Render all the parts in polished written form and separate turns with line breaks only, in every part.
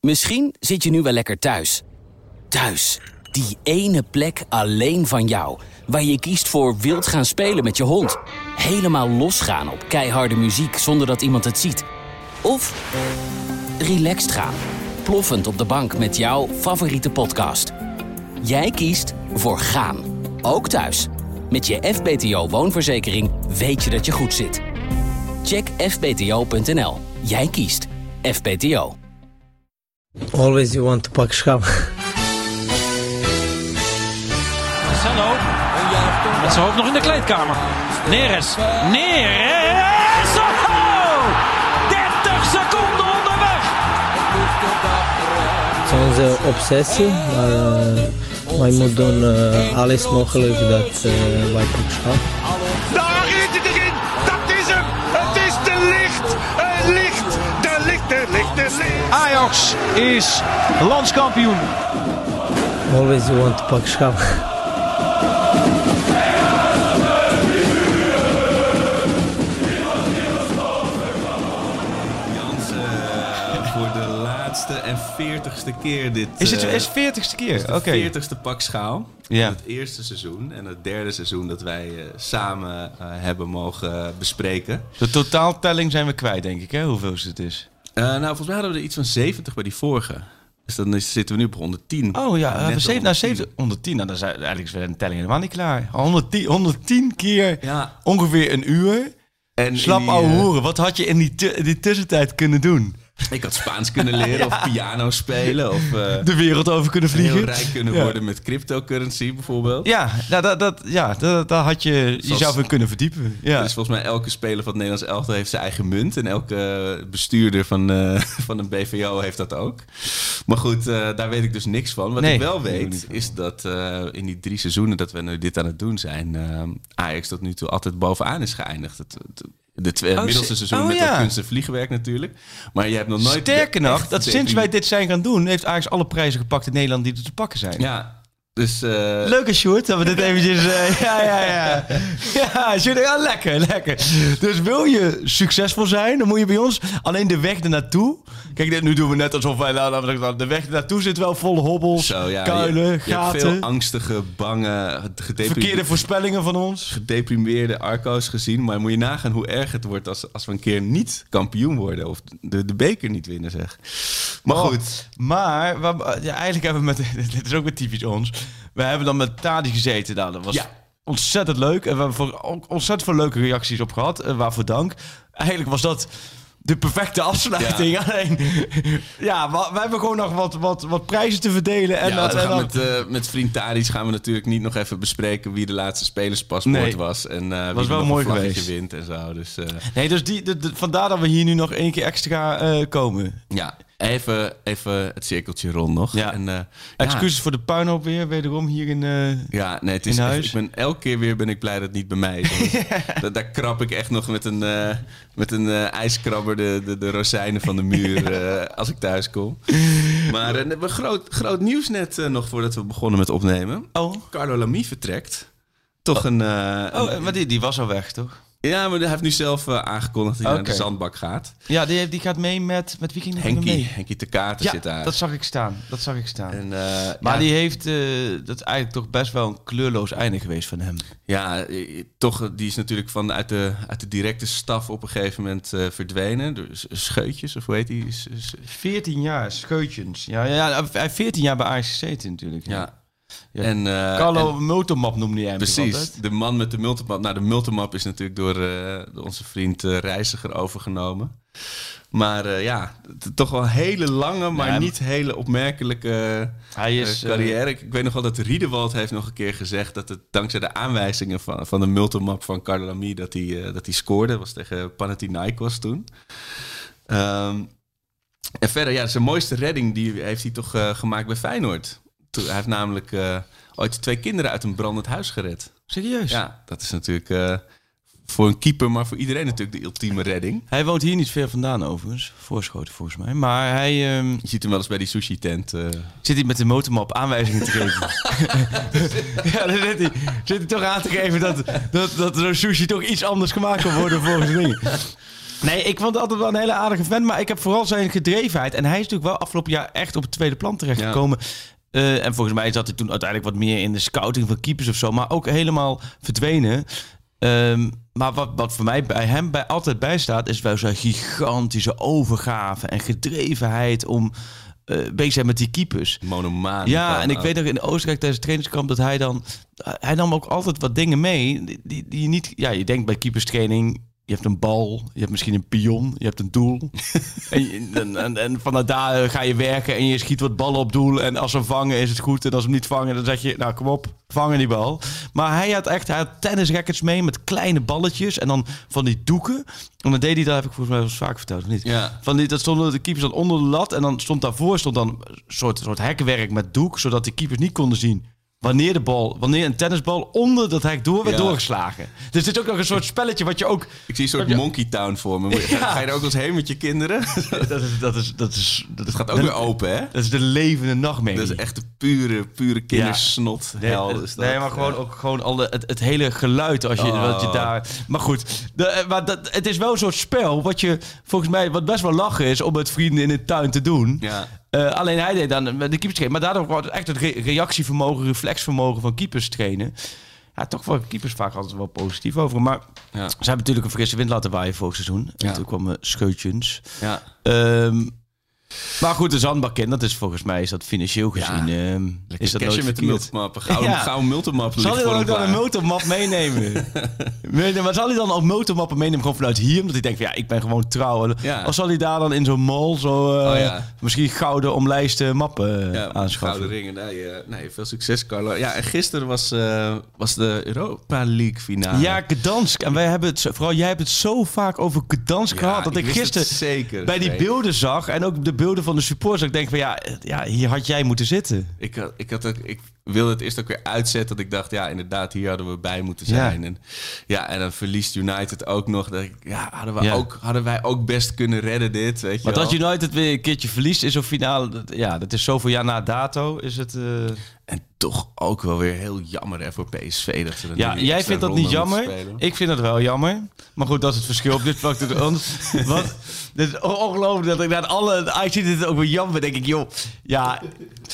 Misschien zit je nu wel lekker thuis. Thuis, die ene plek alleen van jou. Waar je kiest voor wild gaan spelen met je hond. Helemaal losgaan op keiharde muziek zonder dat iemand het ziet. Of relaxed gaan. Ploffend op de bank met jouw favoriete podcast. Jij kiest voor gaan. Ook thuis. Met je FBTO woonverzekering weet je dat je goed zit. Check fbto.nl. Jij kiest FBTO.
Always you want to pak schaam.
Marcelo. Met zijn hoofd nog in de kleedkamer. Neres. Neres. Oh! 30 seconden onderweg.
Het is onze obsessie. Maar wij moeten doen alles mogelijk dat wij pak schaam.
Daar rijdt hij erin. Dat is hem. Het is de licht. Het licht. De licht. De licht. De licht.
Ajax is landskampioen.
Always you want to pak schaam.
Voor de laatste en 40ste keer dit...
Is het 40ste keer? Oké.
De 40ste pak schaal.
Ja.
Het eerste seizoen en het derde seizoen dat wij samen hebben mogen bespreken.
De totaaltelling zijn we kwijt, denk ik, hè? Hoeveel het is.
Volgens mij hadden we er iets van 70 bij die vorige. Dus dan zitten we nu op 110.
Oh ja, 70, 110. Nou, dan zijn eigenlijk is de telling helemaal niet klaar. 110 keer ongeveer een uur. En slap ouwe hoeren. Wat had je in die tussentijd kunnen doen?
Ik had Spaans kunnen leren of piano spelen. Of
de wereld over kunnen vliegen.
Heel rijk kunnen worden met cryptocurrency bijvoorbeeld.
Ja, daar had je jezelf in kunnen verdiepen. Ja.
Dus volgens mij elke speler van het Nederlands elftal heeft zijn eigen munt. En elke bestuurder van een BVO heeft dat ook. Maar goed, daar weet ik dus niks van. Wat ik wel weet is dat in die 3 seizoenen dat we nu dit aan het doen zijn... Ajax tot nu toe altijd bovenaan is geëindigd. Het middelste seizoen met dat kunst en vliegenwerk natuurlijk. Maar je hebt nog nooit...
Sterker nog, dat sinds wij dit zijn gaan doen... heeft Ajax alle prijzen gepakt in Nederland die er te pakken zijn.
Ja, dus...
Leuke Sjoerd, dat we dit eventjes... Ja, Sjoerd, lekker. Dus wil je succesvol zijn, dan moet je bij ons alleen de weg ernaartoe... Kijk, nu doen we net alsof wij... de weg ernaartoe zit wel vol hobbels, kuilen, gaten.
Je hebt veel angstige, bange...
Verkeerde voorspellingen van ons.
Gedeprimeerde Arco's gezien. Maar moet je nagaan hoe erg het wordt als we een keer niet kampioen worden. Of de beker niet winnen, zeg. Maar goed.
Maar eigenlijk hebben we dit is ook weer typisch ons... We hebben dan met Tadi gezeten. Nou, dat was ontzettend leuk. En we hebben ontzettend veel leuke reacties op gehad. Waarvoor dank. Eigenlijk was dat de perfecte afsluiting. Ja. Alleen, we hebben gewoon nog wat prijzen te verdelen. En,
met vriend Tadi's gaan we natuurlijk niet nog even bespreken... wie de laatste spelerspaspoort was. En
was
wie
wel mooi
geweest wint en zo. Dus,
vandaar dat we hier nu nog 1 keer extra komen.
Ja. Even het cirkeltje rond nog.
Ja. En, excuses voor de puinhoop weer, wederom hier in
het is huis. Elke keer weer ben ik blij dat het niet bij mij is. Daar krab ik echt nog met een ijskrabber de rozijnen van de muur als ik thuis kom. Maar we hebben groot nieuws net nog voordat we begonnen met opnemen.
Oh.
Carlo Lamy vertrekt. Toch
maar die was al weg, toch?
Ja, maar hij heeft nu zelf aangekondigd dat hij naar de zandbak gaat.
Ja, die gaat mee met wie ging hij mee?
Henkie te Katen zit daar.
Dat zag ik staan. En, maar die heeft, dat is eigenlijk toch best wel een kleurloos einde geweest van hem.
Ja, toch, die is natuurlijk uit de directe staf op een gegeven moment verdwenen. Door Scheutjes, of hoe heet die?
14 jaar, Scheutjes. Ja, hij heeft 14 jaar bij Ajax gezeten natuurlijk.
Ja.
Ja. En Carlo Multimap noemde hij hem.
Precies,
altijd.
De man met de multimap. Nou, de multimap is natuurlijk door onze vriend Reiziger overgenomen. Maar toch wel een hele lange, maar niet hele opmerkelijke carrière. Ik weet nog wel dat Riedewald heeft nog een keer gezegd... dat het dankzij de aanwijzingen van de multimap van Carlo Lamy... dat hij scoorde. Dat was tegen Panathinaikos toen. En verder, zijn mooiste redding die heeft hij toch gemaakt bij Feyenoord. Hij heeft namelijk ooit 2 kinderen uit een brandend huis gered.
Serieus?
Ja, dat is natuurlijk voor een keeper, maar voor iedereen natuurlijk de ultieme redding.
Hij woont hier niet ver vandaan overigens. Voorschoten volgens mij. Maar hij...
Je ziet hem wel eens bij die sushi-tent.
Zit hij met de motormap aanwijzingen te geven? Ja, dan zit hij toch aan te geven dat zo'n sushi toch iets anders gemaakt kan worden volgens de dingen. Nee, ik vond het altijd wel een hele aardige vent. Maar ik heb vooral zijn gedrevenheid. En hij is natuurlijk wel afgelopen jaar echt op het tweede plan terechtgekomen. Ja. En volgens mij zat hij toen uiteindelijk wat meer in de scouting van keepers of zo. Maar ook helemaal verdwenen. Maar wat voor mij bij hem altijd bijstaat... is wel zo'n gigantische overgave en gedrevenheid... om bezig zijn met die keepers.
Monomaan.
Ja, en ik weet ook in Oostenrijk tijdens het trainingskamp... dat hij nam ook altijd wat dingen mee... die je niet... Ja, je denkt bij keeperstraining... Je hebt een bal, je hebt misschien een pion, je hebt een doel. en vanuit daar ga je werken en je schiet wat ballen op doel. En als ze hem vangen is het goed. En als ze hem niet vangen, dan zeg je, nou kom op, vangen die bal. Maar hij had tennisrackets mee met kleine balletjes. En dan van die doeken. En dan deed hij, dat heb ik volgens mij wel eens vaak verteld, of niet? Ja. Dat stonden de keepers dan onder de lat. En dan stond daarvoor een soort hekwerk met doek. Zodat de keepers niet konden zien wanneer een tennisbal onder dat hek werd doorgeslagen. Dus het is ook nog een soort spelletje wat je ook...
Ik zie een soort Monkey Town voor me. Ga je er ook eens heen met je kinderen? Dat gaat ook weer open, hè?
Dat is de levende nachtmerrie.
Dat is echt de pure kindersnot.
Nee, maar gewoon al het hele geluid als je, wat je daar... Maar goed, het is wel een soort spel wat best wel lachen is om met vrienden in de tuin te doen. Ja. Alleen hij deed dan de keepers trainen. Maar daardoor wordt echt het reactievermogen, reflexvermogen van keepers trainen. Ja, toch wel keepers vaak altijd wel positief over. Maar ze hebben natuurlijk een frisse wind laten waaien vorig seizoen. En toen kwamen Scheutjens. Ja. Maar goed, de zandbak dat is volgens mij financieel gezien... is dat nooit
met de multimappen. Gauw een multimap.
Zal hij dan ook dan een multimap meenemen? Maar zal hij dan ook multimappen meenemen gewoon vanuit hier? Omdat hij denkt van ik ben gewoon trouw. Ja. Of zal hij daar dan in zo'n mall misschien gouden omlijste mappen aanschaffen?
Gouden ringen. Nee, veel succes, Carlo. Ja, en gisteren was de Europa League finale.
Ja, Gdansk. En wij hebben het, vooral jij hebt het zo vaak over Gdansk gehad, dat ik gisteren bij die beelden zag en ook de beelden van de supporters, ik denk van hier had jij moeten zitten.
Ik wilde het eerst ook weer uitzetten, dat ik dacht, inderdaad, hier hadden we bij moeten zijn. En dan verliest United ook nog. Dat hadden wij ook best kunnen redden dit, weet je
maar
wel.
Dat United weer een keertje verliest in zo'n finale, dat is zoveel jaar na dato, is het...
En toch ook wel weer heel jammer voor PSV. Dat ze
jij vindt dat niet jammer. Ik vind het wel jammer. Maar goed, dat is het verschil op dit vlak tussen ons. Want het is ongelooflijk dat ik naar alle... Ik zie dit ook wel jammer, denk ik, joh. Ja...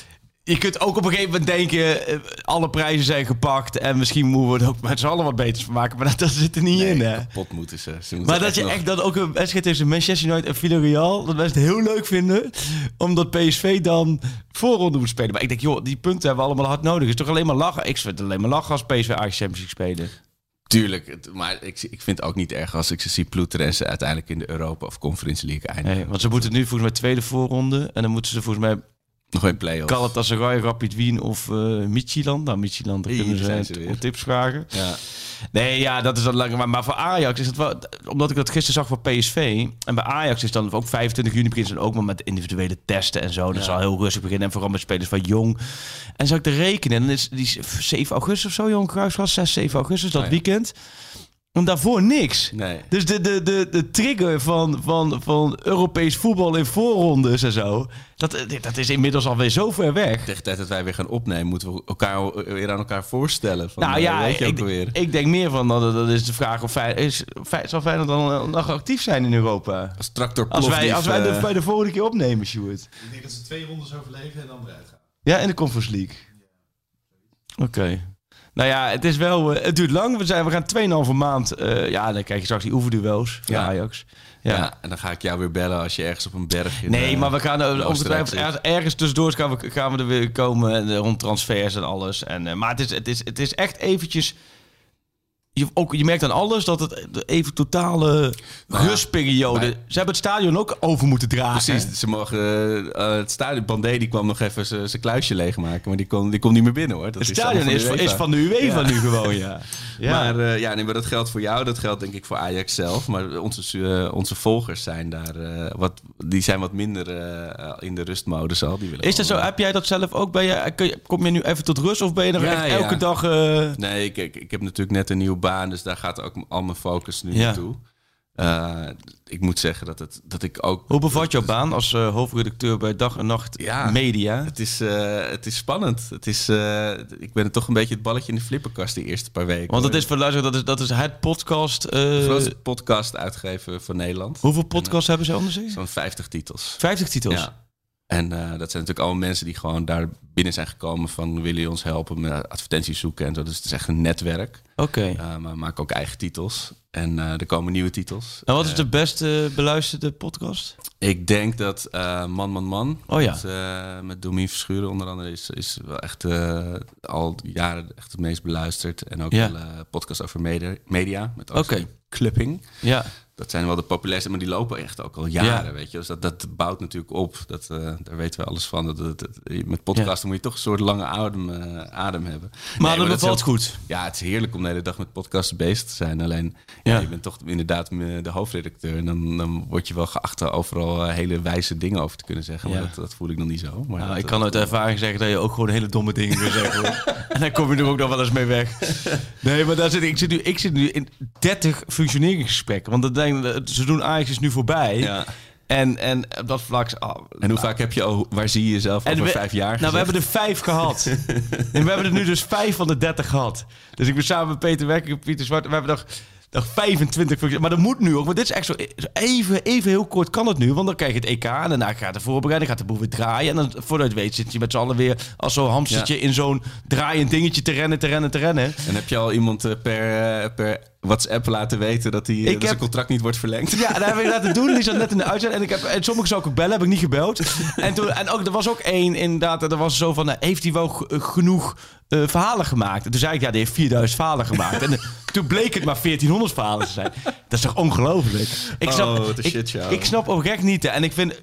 Je kunt ook op een gegeven moment denken... alle prijzen zijn gepakt... en misschien moeten we er ook met z'n allen wat beters van maken... maar dat zit er niet in, hè?
Kapot moeten ze.
Maar dat je echt dan ook een wedstrijd tussen Manchester United en Villarreal... dat mensen het heel leuk vinden... omdat PSV dan voorronde moet spelen. Maar ik denk, joh, die punten hebben we allemaal hard nodig. Het is toch alleen maar lachen? Ik vind het alleen maar lachen als PSV Ajax Champions League spelen.
Tuurlijk, maar ik vind het ook niet erg als ik ze zie ploeteren... en ze uiteindelijk in de Europa of Conference League eindigen.
Nee, want ze moeten nu volgens mij tweede voorronde... en dan moeten ze volgens mij...
nog een play-off.
Galatasaray, Rapid Wien of Midtjylland. Nou, Midtjylland, daar kunnen ze om tips vragen. Ja. Nee, dat is dan lang. Maar voor Ajax is het wel... Omdat ik dat gisteren zag voor PSV... en bij Ajax is dan ook 25 juni beginnen ze ook maar met individuele testen en zo. Dat zal heel rustig beginnen. En vooral met spelers van jong. En zou ik te rekenen... dan is die 7 augustus of zo, Johan Cruijffschaal. 6, 7 augustus, dat weekend... En daarvoor niks. Nee. Dus de trigger van Europees voetbal in voorrondes en zo... Dat is inmiddels alweer zo ver weg.
Tegen de tijd dat wij weer gaan opnemen... moeten we elkaar weer aan elkaar voorstellen. Van,
ik denk meer van... dat is de vraag of zal Feyenoord dan nog actief zijn in Europa?
Als tractor
als wij bij de volgende keer opnemen, Sjoerd.
Ik denk dat ze 2 rondes overleven en dan eruit gaan.
Ja, in de Conference League. Oké. Nou ja, het is wel... het duurt lang. We gaan 2,5 maand... dan krijg je straks die oefenduels voor Ajax.
Ja, en dan ga ik jou weer bellen als je ergens op een bergje...
Nee, maar we gaan ongetwijfeld ergens tussendoor gaan we er weer komen rond transfers en alles. Maar het is echt eventjes... Je merkt aan alles dat het even totale rustperiode... Ze hebben het stadion ook over moeten dragen.
Precies, ze mogen het stadion... Bandé die kwam nog even zijn kluisje leegmaken, maar die kon niet meer binnen, hoor.
Het stadion is van de UEFA nu gewoon, ja.
Maar dat geldt voor jou, dat geldt denk ik voor Ajax zelf. Maar onze volgers zijn daar die zijn wat minder in de rustmodus al. Die willen
is dat zo? Heb jij dat zelf ook? Kom je nu even tot rust of ben je er echt elke dag...
Nee, ik heb natuurlijk net een nieuwe baan, dus daar gaat ook al mijn focus nu naartoe. Ik moet zeggen dat ik ook...
Hoe bevat jouw baan als hoofdredacteur bij Dag en Nacht Media?
Het is spannend. Ik ben toch een beetje het balletje in de flipperkast de eerste paar weken.
Want het is voor luisteren, dat is het podcast...
de grootste podcast uitgeven van Nederland.
Hoeveel podcasts hebben ze onder zich?
Zo'n 50 titels.
50 titels?
Ja. En dat zijn natuurlijk allemaal mensen die gewoon daar binnen zijn gekomen van... willen jullie ons helpen met advertenties zoeken en zo. Dus het is echt een netwerk.
Oké.
Maar we maken ook eigen titels. En er komen nieuwe titels.
En wat is de beste beluisterde podcast?
Ik denk dat Man.
Oh ja.
Met Domien Verschuren onder andere is wel echt al jaren echt het meest beluisterd. En ook wel podcast over media. Met ook Clipping.
Ja.
Dat zijn wel de populairste, maar die lopen echt ook al jaren, weet je. Dus dat bouwt natuurlijk op. Daar weten we alles van. Met podcasten moet je toch een soort lange adem hebben.
Maar dat bevalt goed.
Ja, het is heerlijk om de hele dag met podcasten bezig te zijn. Alleen, je bent toch inderdaad de hoofdredacteur. En dan word je wel geacht overal hele wijze dingen over te kunnen zeggen. Maar dat voel ik nog niet zo. Maar
ik kan uit ervaring zeggen dat je ook gewoon hele domme dingen kunt zeggen. Hoor. En dan kom je er ook nog wel eens mee weg. Nee, maar ik zit nu in 30 functioneringsgesprekken. Want het seizoen Ajax is nu voorbij. Ja. En op dat vlak...
en hoe vaak heb je waar zie je jezelf over 5 jaar gezegd?
Nou, we hebben er 5 gehad. En we hebben er nu dus 5 van de 30 gehad. Dus ik ben samen met Peter Wekker en Pieter Zwart. We hebben nog 25. Maar dat moet nu ook. Maar dit is echt zo... Even heel kort kan het nu. Want dan krijg je het EK. En daarna gaat de voorbereiding. Gaat de boel weer draaien. En dan voordat je het weet zit je met z'n allen weer... als zo'n hamstertje in zo'n draaiend dingetje te rennen.
En heb je al iemand per WhatsApp laten weten dat zijn contract niet wordt verlengd?
Ja, dat heb ik laten doen. Die zat net in de uitzending. En sommigen zou ik ook bellen. Heb ik niet gebeld. En ook, er was ook één inderdaad. Er was zo van... heeft hij wel genoeg verhalen gemaakt? En toen zei ik, die heeft 4000 verhalen gemaakt. En toen bleek het maar 1400 verhalen te zijn. Dat is toch ongelooflijk? Ik snap oprecht niet. En ik vind...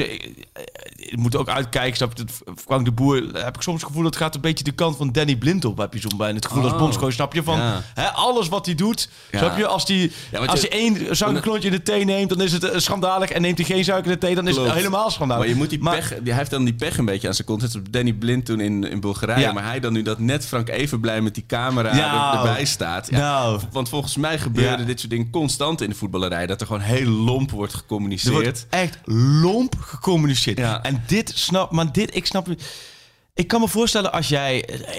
Je moet ook uitkijken. Snap je? Frank de Boer... Heb ik soms het gevoel dat het gaat een beetje de kant van Danny Blind op. Heb je zo'n bij het gevoel als bondscoach. Snap je? Van alles wat hij doet... Snap je? Als hij 1 suikerklontje in de thee neemt, dan is het schandalig. En neemt hij geen suiker in de thee, dan is het helemaal schandalig.
Maar je moet hij heeft dan die pech een beetje aan zijn kont. Net als Danny Blind toen in Bulgarije. Ja. Maar hij dan nu dat net Frank Evenblij met die camera erbij staat. Ja. Want volgens mij gebeurde dit soort dingen constant in de voetballerij. Dat er gewoon heel lomp wordt gecommuniceerd.
Er wordt echt lomp gecommuniceerd. Ja. En ik snap... Ik kan me voorstellen als jij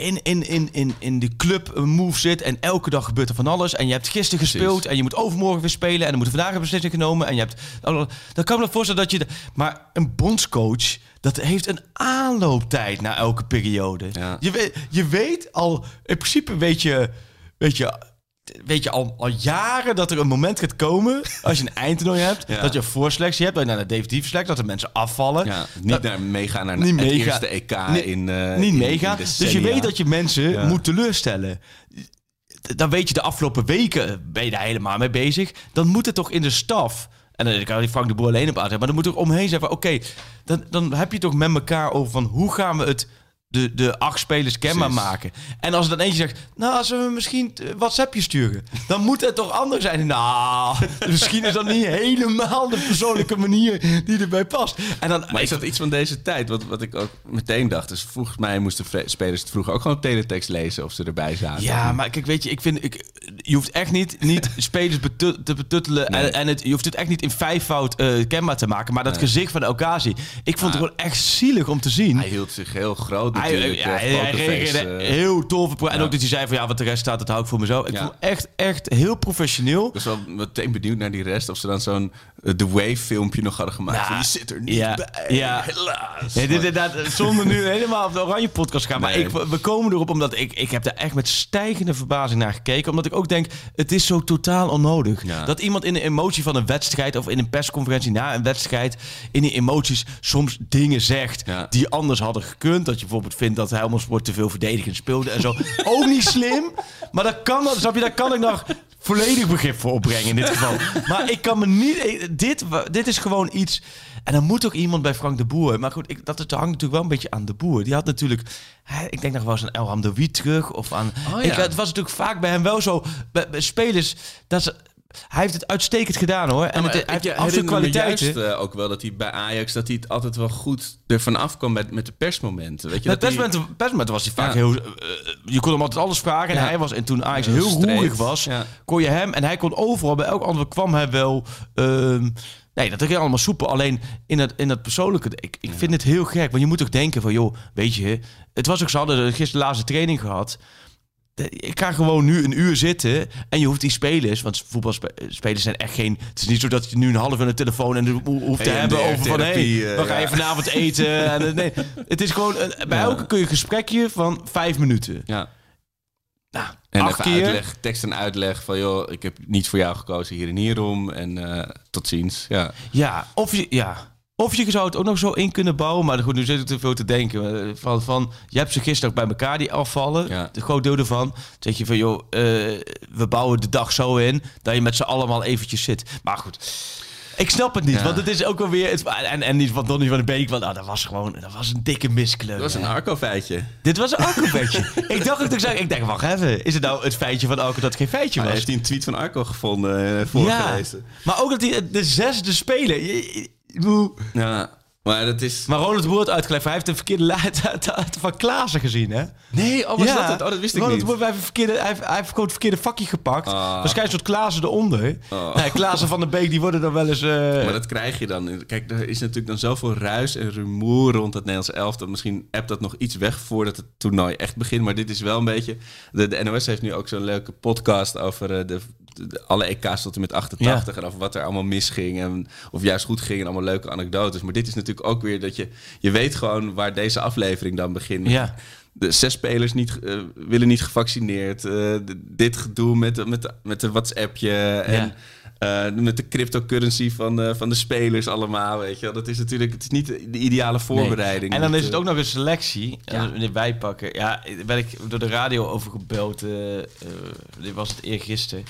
in de club een move zit en elke dag gebeurt er van alles en je hebt gisteren gespeeld en je moet overmorgen weer spelen en er moet vandaag een beslissing genomen en je hebt... Dan kan ik me voorstellen dat je... Maar een bondscoach, dat heeft een aanlooptijd na elke periode. Ja. Je weet al... In principe weet je al jaren dat er een moment gaat komen... als je een eindtoernooi hebt, dat je een voorselectie hebt... dat je naar de definitieve selectie, dat er mensen afvallen.
Ja, niet meegaan naar het eerste EK
niet meegaan. Dus je weet dat je mensen moet teleurstellen. Dan weet je de afgelopen weken... ben je daar helemaal mee bezig. Dan moet het toch in de staf... En dan kan die Frank de Boer alleen op uit hebben... maar dan moet er omheen zijn van... Oké, dan heb je toch met elkaar over van... hoe gaan we het... De 8 spelers kenbaar maken. En als er dan eentje zegt... Nou, als we misschien WhatsAppje sturen... dan moet het toch anders zijn. Nou, misschien is dat niet helemaal de persoonlijke manier... die erbij past. En dan,
maar is dat iets van deze tijd? Wat ik ook meteen dacht. Dus volgens mij moesten spelers het vroeger ook gewoon teletext lezen... of ze erbij zaten.
Ja, maar kijk, weet je... je hoeft echt niet spelers te betuttelen... Nee. En je hoeft het echt niet in 5-fout kenbaar te maken... maar dat gezicht van Elkazi... Ik vond het gewoon echt zielig om te zien.
Hij hield zich heel groot...
Hij reageerde heel tof. En ook dat hij zei van wat de rest staat, dat hou ik voor mezelf. Ik vond echt heel professioneel.
Ik was wel meteen benieuwd naar die rest. Of ze dan zo'n The Wave filmpje nog hadden gemaakt. Je zit er niet bij. Ja. Helaas.
Ja, dit inderdaad, zonder nu helemaal op de Oranje podcast gaan. Maar we komen erop omdat ik heb daar echt met stijgende verbazing naar gekeken. Omdat ik ook denk, het is zo totaal onnodig. Ja. Dat iemand in de emotie van een wedstrijd of in een persconferentie na een wedstrijd in die emoties soms dingen zegt die anders hadden gekund. Dat je bijvoorbeeld vindt dat Helmond Sport te veel verdedigend speelde en zo. Ook niet slim. Maar dat kan, snap je, daar kan ik nog volledig begrip voor opbrengen in dit geval. Maar ik kan me niet... Dit is gewoon iets... En dan moet ook iemand bij Frank de Boer... Maar goed, dat hangt natuurlijk wel een beetje aan de Boer. Die had natuurlijk... Ik denk nog wel eens aan Elham de Wiet terug. Of aan... Het was natuurlijk vaak bij hem wel zo... Bij spelers... Dat ze, hij heeft het uitstekend gedaan, hoor. En hij heeft absoluut kwaliteiten.
Juist, ook wel dat hij bij Ajax dat hij het altijd wel goed ervan afkwam met de persmomenten. Weet je,
met persmomenten was hij vaak heel... je kon hem altijd alles vragen. En hij was, en toen Ajax heel roerig was, kon je hem... En hij kon overal, bij elk antwoord kwam hij wel... nee, dat ging allemaal soepel. Alleen in dat persoonlijke... Ik vind het heel gek. Want je moet toch denken van... joh, weet je... Het was ook... Ze hadden gisteren de laatste training gehad... Ik ga gewoon nu een uur zitten en je hoeft die spelers, want voetbalspelers zijn echt geen... Het is niet zo dat je nu een half uur een telefoon en hoeft te hebben over van... we gaan je vanavond eten. En, nee, het is gewoon... bij elke kun je een gesprekje van 5 minuten.
Ja.
Nou,
en even uitleg, tekst en uitleg van... joh, ik heb niet voor jou gekozen hier en hierom. En tot ziens. Ja,
Of je zou het ook nog zo in kunnen bouwen. Maar goed, nu zit ik te veel te denken. Van je hebt ze gisteren ook bij elkaar, die afvallen. Ja. De groot deel ervan. Dan zeg je van, joh, we bouwen de dag zo in... dat je met z'n allemaal eventjes zit. Maar goed, ik snap het niet. Ja. Want het is ook wel weer... En niet van Donny van de Beek. Want dat was een dikke miskleur.
Dat was een Arco-feitje.
Dit was een Arco-feitje. Ik denk, wacht even. Is het nou het feitje van Arco dat het geen feitje was?
Hij heeft een tweet van Arco gevonden voorgelezen.
Maar ook dat hij de 6e speler...
Ja, maar dat is...
Maar Ronald Boer had uitgelegd, hij heeft een verkeerde van Klaassen gezien, hè?
Nee, was dat het? Dat wist ik
Ronald
niet.
Boer hij heeft gewoon het verkeerde vakje gepakt. Waarschijnlijk soort Klaassen eronder. Nee, Klaassen van de Beek, die worden dan wel eens...
Maar dat krijg je dan. Kijk, er is natuurlijk dan zoveel ruis en rumoer rond het Nederlands elftal. Misschien appt dat nog iets weg voordat het toernooi echt begint. Maar dit is wel een beetje... De NOS heeft nu ook zo'n leuke podcast over alle EK's tot en met 88 en over wat er allemaal misging en of juist goed ging en allemaal leuke anekdotes. Maar dit is natuurlijk ook weer dat je weet gewoon waar deze aflevering dan begint. Ja. De 6 spelers willen niet gevaccineerd. Dit gedoe met de WhatsAppje en met de cryptocurrency van de spelers allemaal, weet je wel. Dat is natuurlijk, het is niet de ideale voorbereiding.
Nee. En dan is het ook nog een selectie. En wanneer wij pakken. Ja, ben ik door de radio over gebeld. Dit was het eergisteren.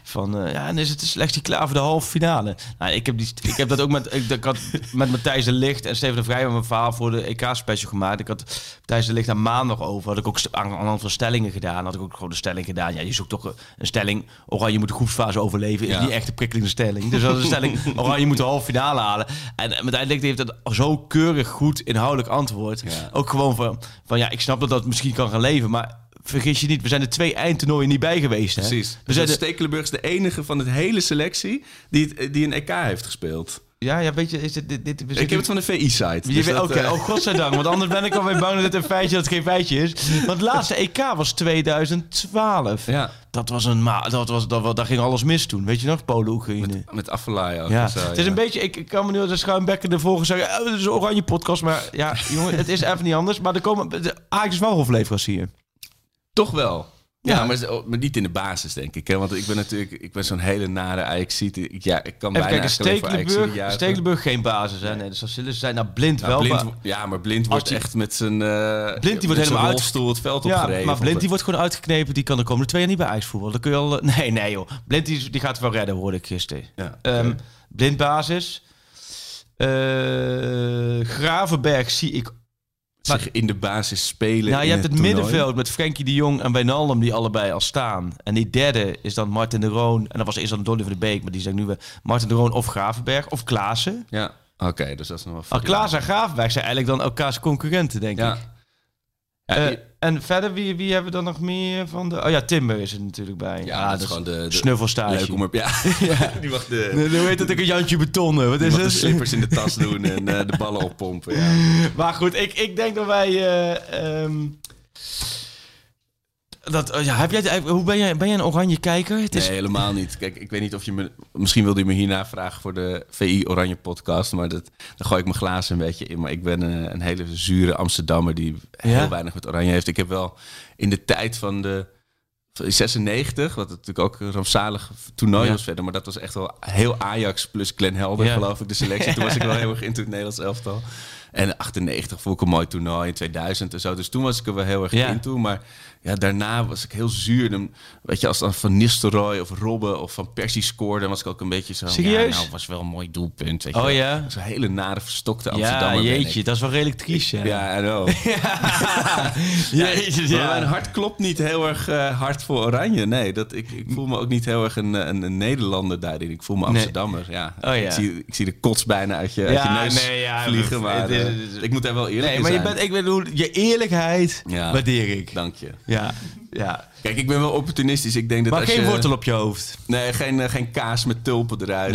En is het de selectie klaar voor de halve finale? Nou, ik heb dat ook met Matthijs de Ligt en Steven de Vrij met mijn verhaal voor de EK-special gemaakt. Ik had Matthijs de Ligt aan maandag over. Had ik ook aan een aantal stellingen gedaan. Had ik ook gewoon de stelling gedaan. Ja, je zoekt toch een stelling. Oranje moet de groepsfase overleven. Is niet echt een prikkelende stelling. Dus dat is een stelling. Oranje moet de halve finale halen. En Matthijs de Ligt heeft het zo keurig goed inhoudelijk antwoord. Ja. Ook gewoon van ik snap dat misschien kan gaan leven, maar vergis je niet, we zijn er 2 eindtoernooien niet bij geweest. Hè?
Precies. Stekelenburg is de enige van het hele selectie die een EK heeft gespeeld.
Ja, weet je, is dit
ik heb het van de VI-site.
Dus Oké, godzijdank. Want anders ben ik alweer bang dat het een feitje dat het geen feitje is. Want het laatste EK was 2012. Ja. Daar ging alles mis toen. Weet je nog, Polen-Oekraïne.
Met Afellay ook.
Ja. Het is een beetje, ik kan me nu als een schuimbekker ervoor zeggen, het is een oranje podcast. Maar ja, jongen, het is even niet anders. Maar Ajax is wel hofleverancier.
Toch wel. Ja, maar niet in de basis, denk ik. Hè? Want ik ben zo'n hele nare Ajaxiet. Ik kan bijna
Stekelenburg geen basis. Hè? Nee, de Sacilles zijn Blind wel.
Maar Blind wordt echt met zijn
Blind die wordt helemaal
rolstoel het veld opgereden.
Maar Blind die wordt gewoon uitgeknepen. Die kan de komende 2 jaar niet bij Ajax voetballen. Dan kun je al... Nee joh. Blind die gaat het wel redden, hoorde ik gisteren. Ja, Blind basis. Gravenberg zie ik
zich in de basis spelen.
Nou, je hebt het middenveld met Frenkie de Jong en Wijnaldum die allebei al staan. En die derde is dan Martin de Roon. En dat was eerst dan Donny van de Beek, maar die zijn nu weer Martin de Roon of Gravenberg of Klaassen.
Ja, oké, dus dat is nog wel...
Klaassen en Gravenberg zijn eigenlijk dan elkaars concurrenten, denk ik. En verder, wie hebben we dan nog meer van de... Oh ja, Timber is er natuurlijk bij.
Ja, dat is gewoon de
snuffelstage.
Leuk om die mag
hoe heet dat, ik een Jantje Betonnen. Wat is het?
De slippers in de tas doen en de ballen oppompen. Ja.
Maar goed, ik denk dat wij... Ben jij een oranje kijker?
Nee, helemaal niet. Kijk, ik weet niet of je misschien wilde je me hierna vragen voor de VI Oranje podcast, maar dan gooi ik mijn glazen een beetje in. Maar ik ben een hele zure Amsterdammer die heel weinig met oranje heeft. Ik heb wel in de tijd van de 96, wat natuurlijk ook een rampzalig toernooi was verder, maar dat was echt wel heel Ajax plus Glenn Helder, geloof ik, de selectie. Toen was ik wel heel erg into het Nederlands elftal. En 98 vond ik een mooi toernooi, in 2000 en zo. Dus toen was ik er wel heel erg in toe. Maar ja, daarna was ik heel zuur. Dan, weet je, als dan Van Nistelrooy of Robben of Van Persie scoorde... dan was ik ook een beetje zo...
Serieus?
Ja, nou, was wel een mooi doelpunt. Weet je.
Oh ja?
Zo'n hele nare verstokte Amsterdammer.
Ja, jeetje, dat is wel redelijk triest.
Ja, I know. Mijn hart klopt niet heel erg hard voor Oranje. Nee, ik voel me ook niet heel erg een Nederlander daarin. Ik voel me Amsterdammer. Ja. Oh, ja. Ik zie de kots bijna uit je neus vliegen. Maar ik moet daar wel eerlijk in zijn.
Maar ik bedoel, je eerlijkheid waardeer ik.
Dank je.
Ja.
Kijk, ik ben wel opportunistisch. Ik denk dat
maar geen wortel op je hoofd?
Nee, geen kaas met tulpen eruit.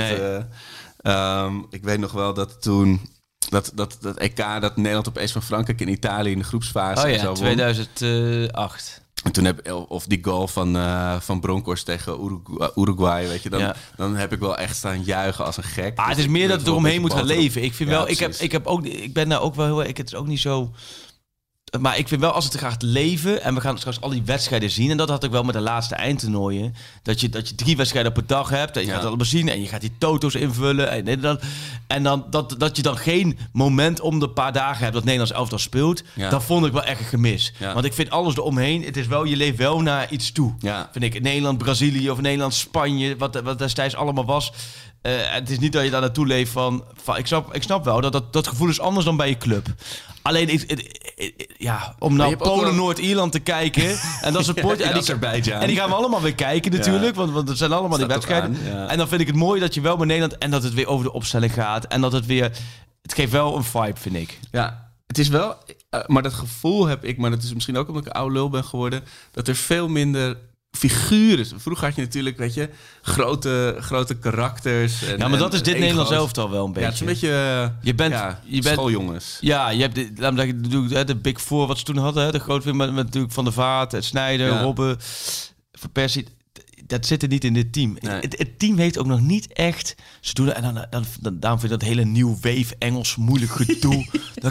Nee. Ik weet nog wel dat toen... Dat EK dat Nederland opeens van Frankrijk in Italië in de groepsfase en zo won.
2008.
En toen of die goal van Bronkhorst tegen Uruguay, weet je, dan heb ik wel echt staan juichen als een gek.
Het is meer dat het eromheen moet gaan leven. Ik vind wel, ik ben daar ook wel heel, het is ook niet zo. Maar ik vind wel, als het gaat leven... en we gaan straks al die wedstrijden zien... en dat had ik wel met de laatste eindtoernooien... dat je 3 wedstrijden op een dag hebt... en je gaat het allemaal zien... en je gaat die toto's invullen... en dan dat je dan geen moment om de paar dagen hebt... dat Nederlands elftal speelt... dat vond ik wel echt een gemis. Ja. Want ik vind alles eromheen... het is wel, je leeft wel naar iets toe. Ja. Vind ik Nederland, Brazilië of Nederland, Spanje... wat destijds allemaal was... het is niet dat je daar naartoe leeft van ik snap wel dat gevoel is anders dan bij je club. Alleen om naar Polen, Noord-Ierland te kijken en dat is het potje. En die gaan we allemaal weer kijken natuurlijk, want het zijn allemaal die wedstrijden. En dan vind ik het mooi dat je wel bij Nederland en dat het weer over de opstelling gaat en dat het geeft wel een vibe, vind ik.
Ja, het is wel, maar dat gevoel heb ik, maar dat is misschien ook omdat ik een oude lul ben geworden, dat er veel minder figuren. Vroeger had je natuurlijk, weet je, grote karakters.
Maar dat is dit Nederlands elftal wel een beetje.
Ja, het is een beetje je bent schooljongens.
Ja, je hebt de Big Four wat ze toen hadden. De grote met natuurlijk Van der Vaart, het Sneijder, Robben, Van Persie. Dat zit er niet in dit team. Nee. Het team heeft ook nog niet echt... Ze doen en daarom vind ik dat hele nieuw wave Engels moeilijk gedoe.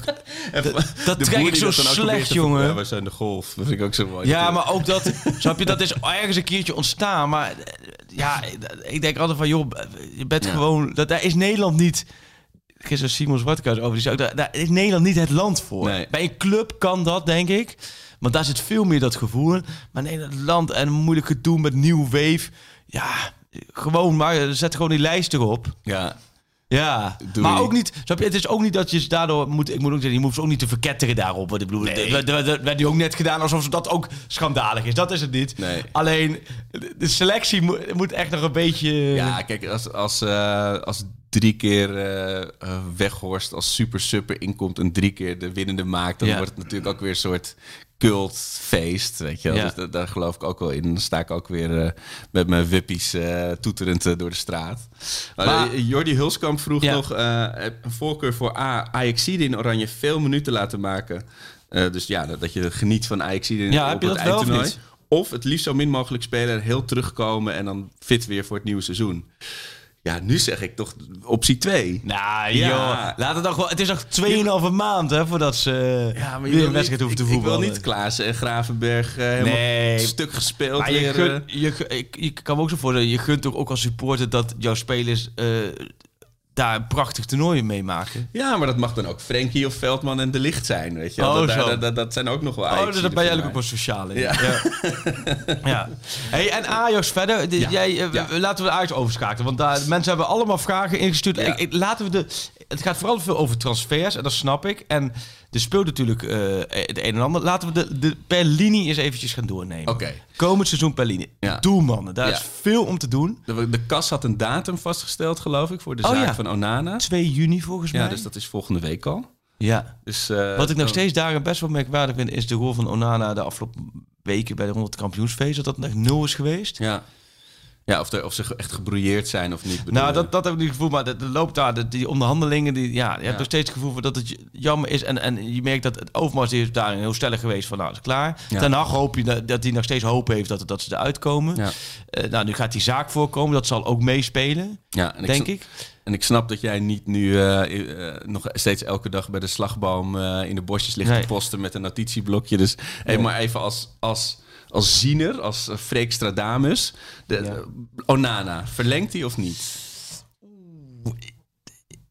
dat trek ik zo slecht, jongen.
Ja, wij zijn de golf. Dat vind ik ook zo mooi.
Ja, maar ook dat... snap je, dat is ergens een keertje ontstaan. Maar ik denk altijd van... joh, je bent gewoon... Daar is Nederland niet... Gisteren Simon Zwartkuis over. Die zei ook, daar is Nederland niet het land voor. Nee. Bij een club kan dat, denk ik. Want daar zit veel meer dat gevoel. Maar nee, het land en een moeilijk gedoe met nieuw wave. Ja, gewoon maar zet gewoon die lijst erop. Ja, maar ook niet. Het is ook niet dat je daardoor moet. Ik moet ook zeggen, je moet ook niet te verketteren daarop. Wat ik bedoel, dat werd nu ook net gedaan alsof dat ook schandalig is. Dat is het niet. Nee. Alleen de selectie moet echt nog een beetje.
Ja, kijk, als 3 keer Weghorst als super inkomt en 3 keer de winnende maakt, dan wordt het natuurlijk ook weer een soort cultfeest, weet je wel. Dus daar geloof ik ook wel in. Dan sta ik ook weer met mijn wippies toeterend door de straat. Jordi Hulskamp vroeg nog een voorkeur voor Ajaxide in Oranje veel minuten laten maken. Dus dat je geniet van Ajaxide op het eindtoernooi. Of het liefst zo min mogelijk spelen en heel terugkomen en dan fit weer voor het nieuwe seizoen. Ja, nu zeg ik toch optie 2.
Nou joh, laat het dan gewoon. Het is nog 2,5 maand voordat ze weer een wedstrijd hoeven te voetballen.
Ik wil niet Klaassen en Gravenberg helemaal stuk gespeeld.
Maar je kan me ook zo voorstellen, je gunt toch ook als supporter dat jouw spelers daar een prachtig toernooi meemaken.
Ja, maar dat mag dan ook Frenkie of Veldman en De Ligt zijn, weet je. Dat zijn ook nog wel Ajax.
Dus daar ben jij ook wel sociaal in. Ja. Hey, en Ajax verder. Laten we de Ajax overschakelen. Want daar mensen hebben allemaal vragen ingestuurd. Ja. Het gaat vooral veel over transfers, en dat snap ik. En er speelt natuurlijk het een en ander. Laten we de per linie eens eventjes gaan doornemen.
Okay.
Komend seizoen per linie. Ja. Doelmannen, daar is veel om te doen.
De KAS had een datum vastgesteld, geloof ik, voor de zaak van Onana.
2 juni volgens mij.
Ja, dus dat is volgende week al.
Ja. Dus, wat ik nog steeds daarin best wel merkwaardig vind, is de rol van Onana de afgelopen weken bij de 100 kampioensfeest. Dat echt 0 is geweest.
Ja, of ze echt gebrouilleerd zijn of niet.
Nou, dat heb ik niet gevoel. Maar er loopt daar die onderhandelingen. Je hebt nog steeds het gevoel dat het jammer is. En je merkt dat het Overmars is daarin heel stellig geweest van, nou, is klaar. Ja. Ten Hag hoop je dat hij nog steeds hoop heeft dat ze eruit komen. Ja. Nu gaat die zaak voorkomen. Dat zal ook meespelen, denk ik.
En ik snap dat jij niet nu nog steeds elke dag bij de slagboom in de bosjes ligt te posten met een notitieblokje. Dus maar even als ziener, als Freek Stradamus. Onana, verlengt hij of niet?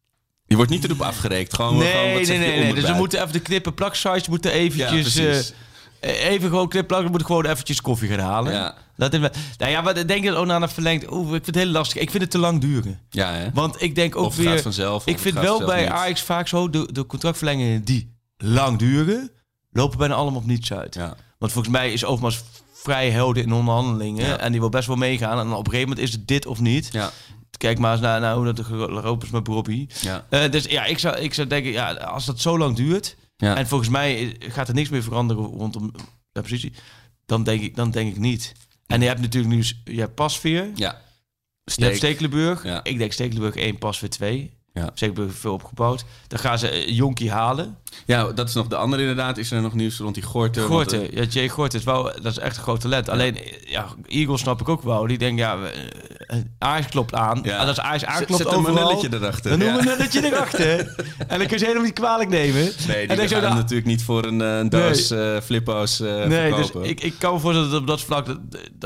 Die wordt niet erop afgereikt. Gewoon,
nee. Dus we moeten even de knippen plaksites moeten eventjes... even gewoon knippen, we moeten gewoon eventjes koffie gaan halen. Ja. Dat is, maar denk je dat Onana verlengt? Ik vind het heel lastig. Ik vind het te lang duren.
Ja, hè?
Want ik denk ook
of
weer...
gaat vanzelf,
ik vind wel bij Ajax vaak zo... de contractverlengingen die lang duren... lopen bijna allemaal op niets uit. Ja. Want volgens mij is Overmars vrij helder in onderhandelingen. Ja. En die wil best wel meegaan. En op een gegeven moment is het dit of niet. Ja. Kijk maar eens naar hoe dat gelopen is met Bobby. Ja. Dus ja, ik zou denken... als dat zo lang duurt... en volgens mij gaat er niks meer veranderen rondom de positie... dan denk ik niet... En je hebt natuurlijk nu Pasveer. Ja. Je hebt Stekelenburg. Ja. Ik denk Stekelenburg 1, Pasveer 2. Ja. Stekelenburg veel opgebouwd. Dan gaan ze Jonkie halen.
Ja, dat is nog de andere inderdaad. Is er nog nieuws rond die Gorten?
Jay Gorten dat is echt een groot talent. Ja. Alleen, Eagles snap ik ook wel. Die denken, Ajax klopt aan. Ja. En als Ajax aanklopt overal...
Zet een nulletje erachter.
Dan noemen we een nulletje erachter. En dan kun je ze helemaal niet kwalijk nemen.
Nee, die gaan hem natuurlijk niet voor een doos flippo's verkopen.
Dus ik kan me voorstellen dat op dat vlak...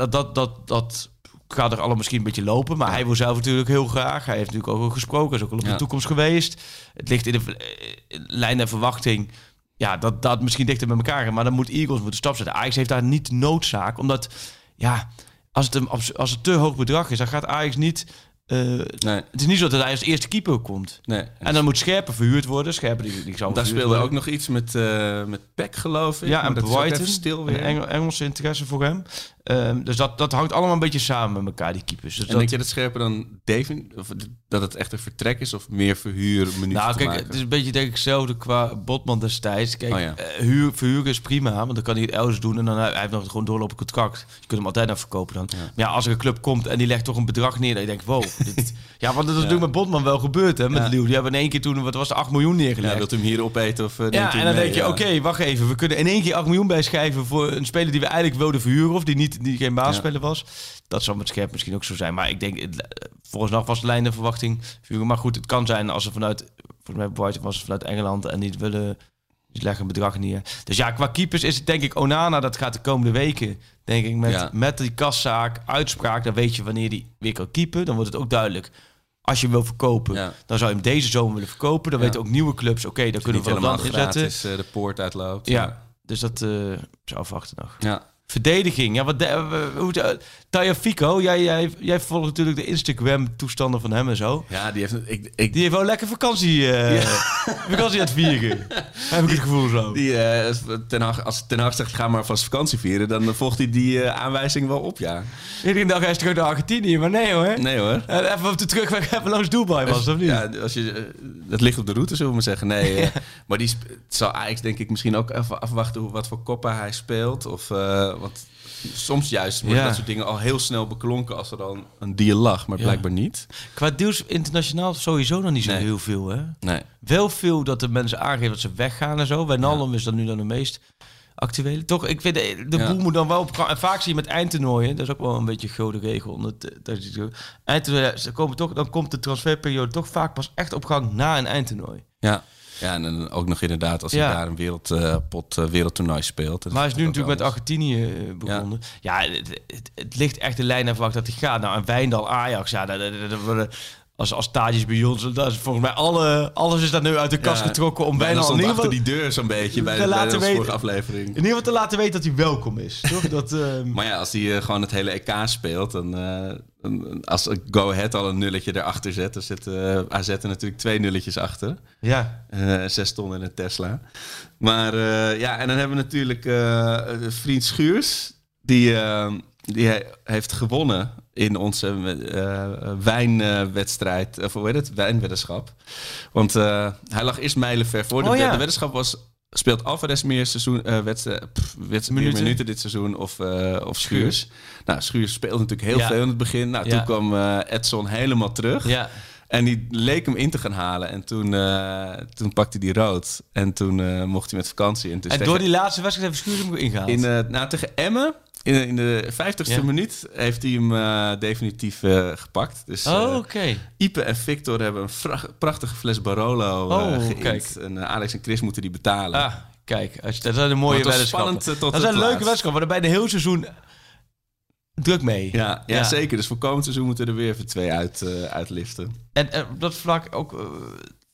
dat gaat er allemaal misschien een beetje lopen. Maar hij wil zelf natuurlijk heel graag. Hij heeft natuurlijk ook al gesproken. Hij is ook al op de toekomst geweest. Het ligt in de lijn der verwachting. Ja, dat misschien dichter bij elkaar. Maar dan moet Eagles de stap zetten. Ajax heeft daar niet noodzaak. Omdat, als het te hoog bedrag is... dan gaat Ajax niet... Het is niet zo dat hij als eerste keeper komt. Nee. En dan moet Scherpen verhuurd worden. Scherpen die zal
daar speelde worden. Ook nog iets met Peck, geloof ik.
Ja, en
Brighton. Stil weer.
Engelse interesse voor hem. Dus dat hangt allemaal een beetje samen met elkaar, die keepers. Dus
denk je dat Scherpen dan of dat het echt een vertrek is of meer verhuurminuten te maken?
Het is een beetje denk ik hetzelfde qua Botman destijds. Kijk, verhuren is prima, want dan kan hij het elders doen en dan hij heeft nog gewoon doorlopend contract. Je kunt hem altijd nog verkopen dan. Ja. Maar ja, als er een club komt en die legt toch een bedrag neer, dan denk ik, wow. Want dat is natuurlijk met Botman wel gebeurd, hè, met Leeuw. Die hebben in één keer toen, wat was het, 8 miljoen neergelegd.
Ja, wilt hem hier opeten of
en dan denk je, oké, wacht even. We kunnen in één keer 8 miljoen bijschrijven voor een speler die we eigenlijk wilden verhuren of die geen basisspeler was. Dat zal met Scherp misschien ook zo zijn. Maar ik denk, volgens nog was de lijn de verwachting. Maar goed, het kan zijn als ze volgens mij Brighton was het vanuit Engeland en die willen... Die leggen een bedrag neer. Dus ja, qua keepers is het denk ik Onana. Dat gaat de komende weken, denk ik, met die kaszaak, uitspraak. Dan weet je wanneer die weer kan keepen. Dan wordt het ook duidelijk. Als je hem wil verkopen, dan zou je hem deze zomer willen verkopen. Dan weten ook nieuwe clubs, oké, dan kunnen we wel land inzetten.
Is de poort uitloopt.
Ja, dus dat zou afwachten nog. Ja. Verdediging. Ja, Taya Fico, jij volgt natuurlijk de Instagram-toestanden van hem en zo.
Ja, die
heeft wel lekker vakantie aan het vieren. Heb ik het gevoel zo.
Als Ten Hag zegt, ga maar vast vakantie vieren, dan volgt hij die aanwijzing wel op, ja.
Ik dacht, hij is terug naar Argentinië, maar nee hoor.
Nee hoor.
Even op de terugweg, even langs Dubai was, of niet?
Ja, dat ligt op de route, zullen we maar zeggen. Nee, maar die zal Ajax denk ik misschien ook even afwachten wat voor Copa hij speelt. Of... want soms juist worden dat soort dingen al heel snel beklonken als er dan een deal lag, maar blijkbaar niet.
Qua deals internationaal sowieso nog niet zo heel veel, hè? Nee. Wel veel dat de mensen aangeven dat ze weggaan en zo. Wijnaldum is dan nu dan de meest actuele. Toch, ik vind de boel moet dan wel op gang. En vaak zie je met eindtoernooien, dat is ook wel een beetje een gouden regel. Dan komt de transferperiode toch vaak pas echt op gang na een eindtoernooi.
Ja. Ja, en dan ook nog inderdaad als hij daar een wereldtoernooi speelt.
Maar hij is nu natuurlijk met Argentinië begonnen. Ja, het ligt echt de lijn naar verwacht dat hij gaat. Nou, en Wijndal, Ajax, als Tadic bij ons, dat is volgens mij alles is daar nu uit de kast getrokken om Wijndal in ieder geval
die deur zo'n beetje bij de vorige aflevering.
In ieder geval te laten weten dat hij welkom is. Toch?
Maar ja, als hij gewoon het hele EK speelt, dan als Go Ahead al een nulletje erachter zet, dan zit AZ er natuurlijk 2 nulletjes achter. Ja. 6 ton in een Tesla. Maar en dan hebben we natuurlijk vriend Schuurs, die heeft gewonnen in onze wijnwedstrijd, of hoe heet het? Wijnweddenschap. Want hij lag eerst mijlenver voor. De weddenschap speelt Alvarez meer minuten dit seizoen of Schuurs. Nou, Schuurs speelde natuurlijk heel veel in het begin. Nou, toen kwam Edson helemaal terug. Ja. En die leek hem in te gaan halen. En toen pakte hij rood. En toen mocht hij met vakantie.
En door die laatste wedstrijd heeft Schuurs hem ingehaald?
Tegen Emmen. In de 50ste minuut heeft hij hem definitief gepakt. Dus Ipe en Victor hebben een prachtige fles Barolo geïnd. En Alex en Chris moeten die betalen.
Ah, kijk. Dat zijn een mooie weddenschappen. Dat zijn leuke weddenschappen. Maar bij de hele seizoen druk mee.
Ja, zeker. Dus voor komend seizoen moeten er weer even 2 uitliften.
En op dat vlak ook...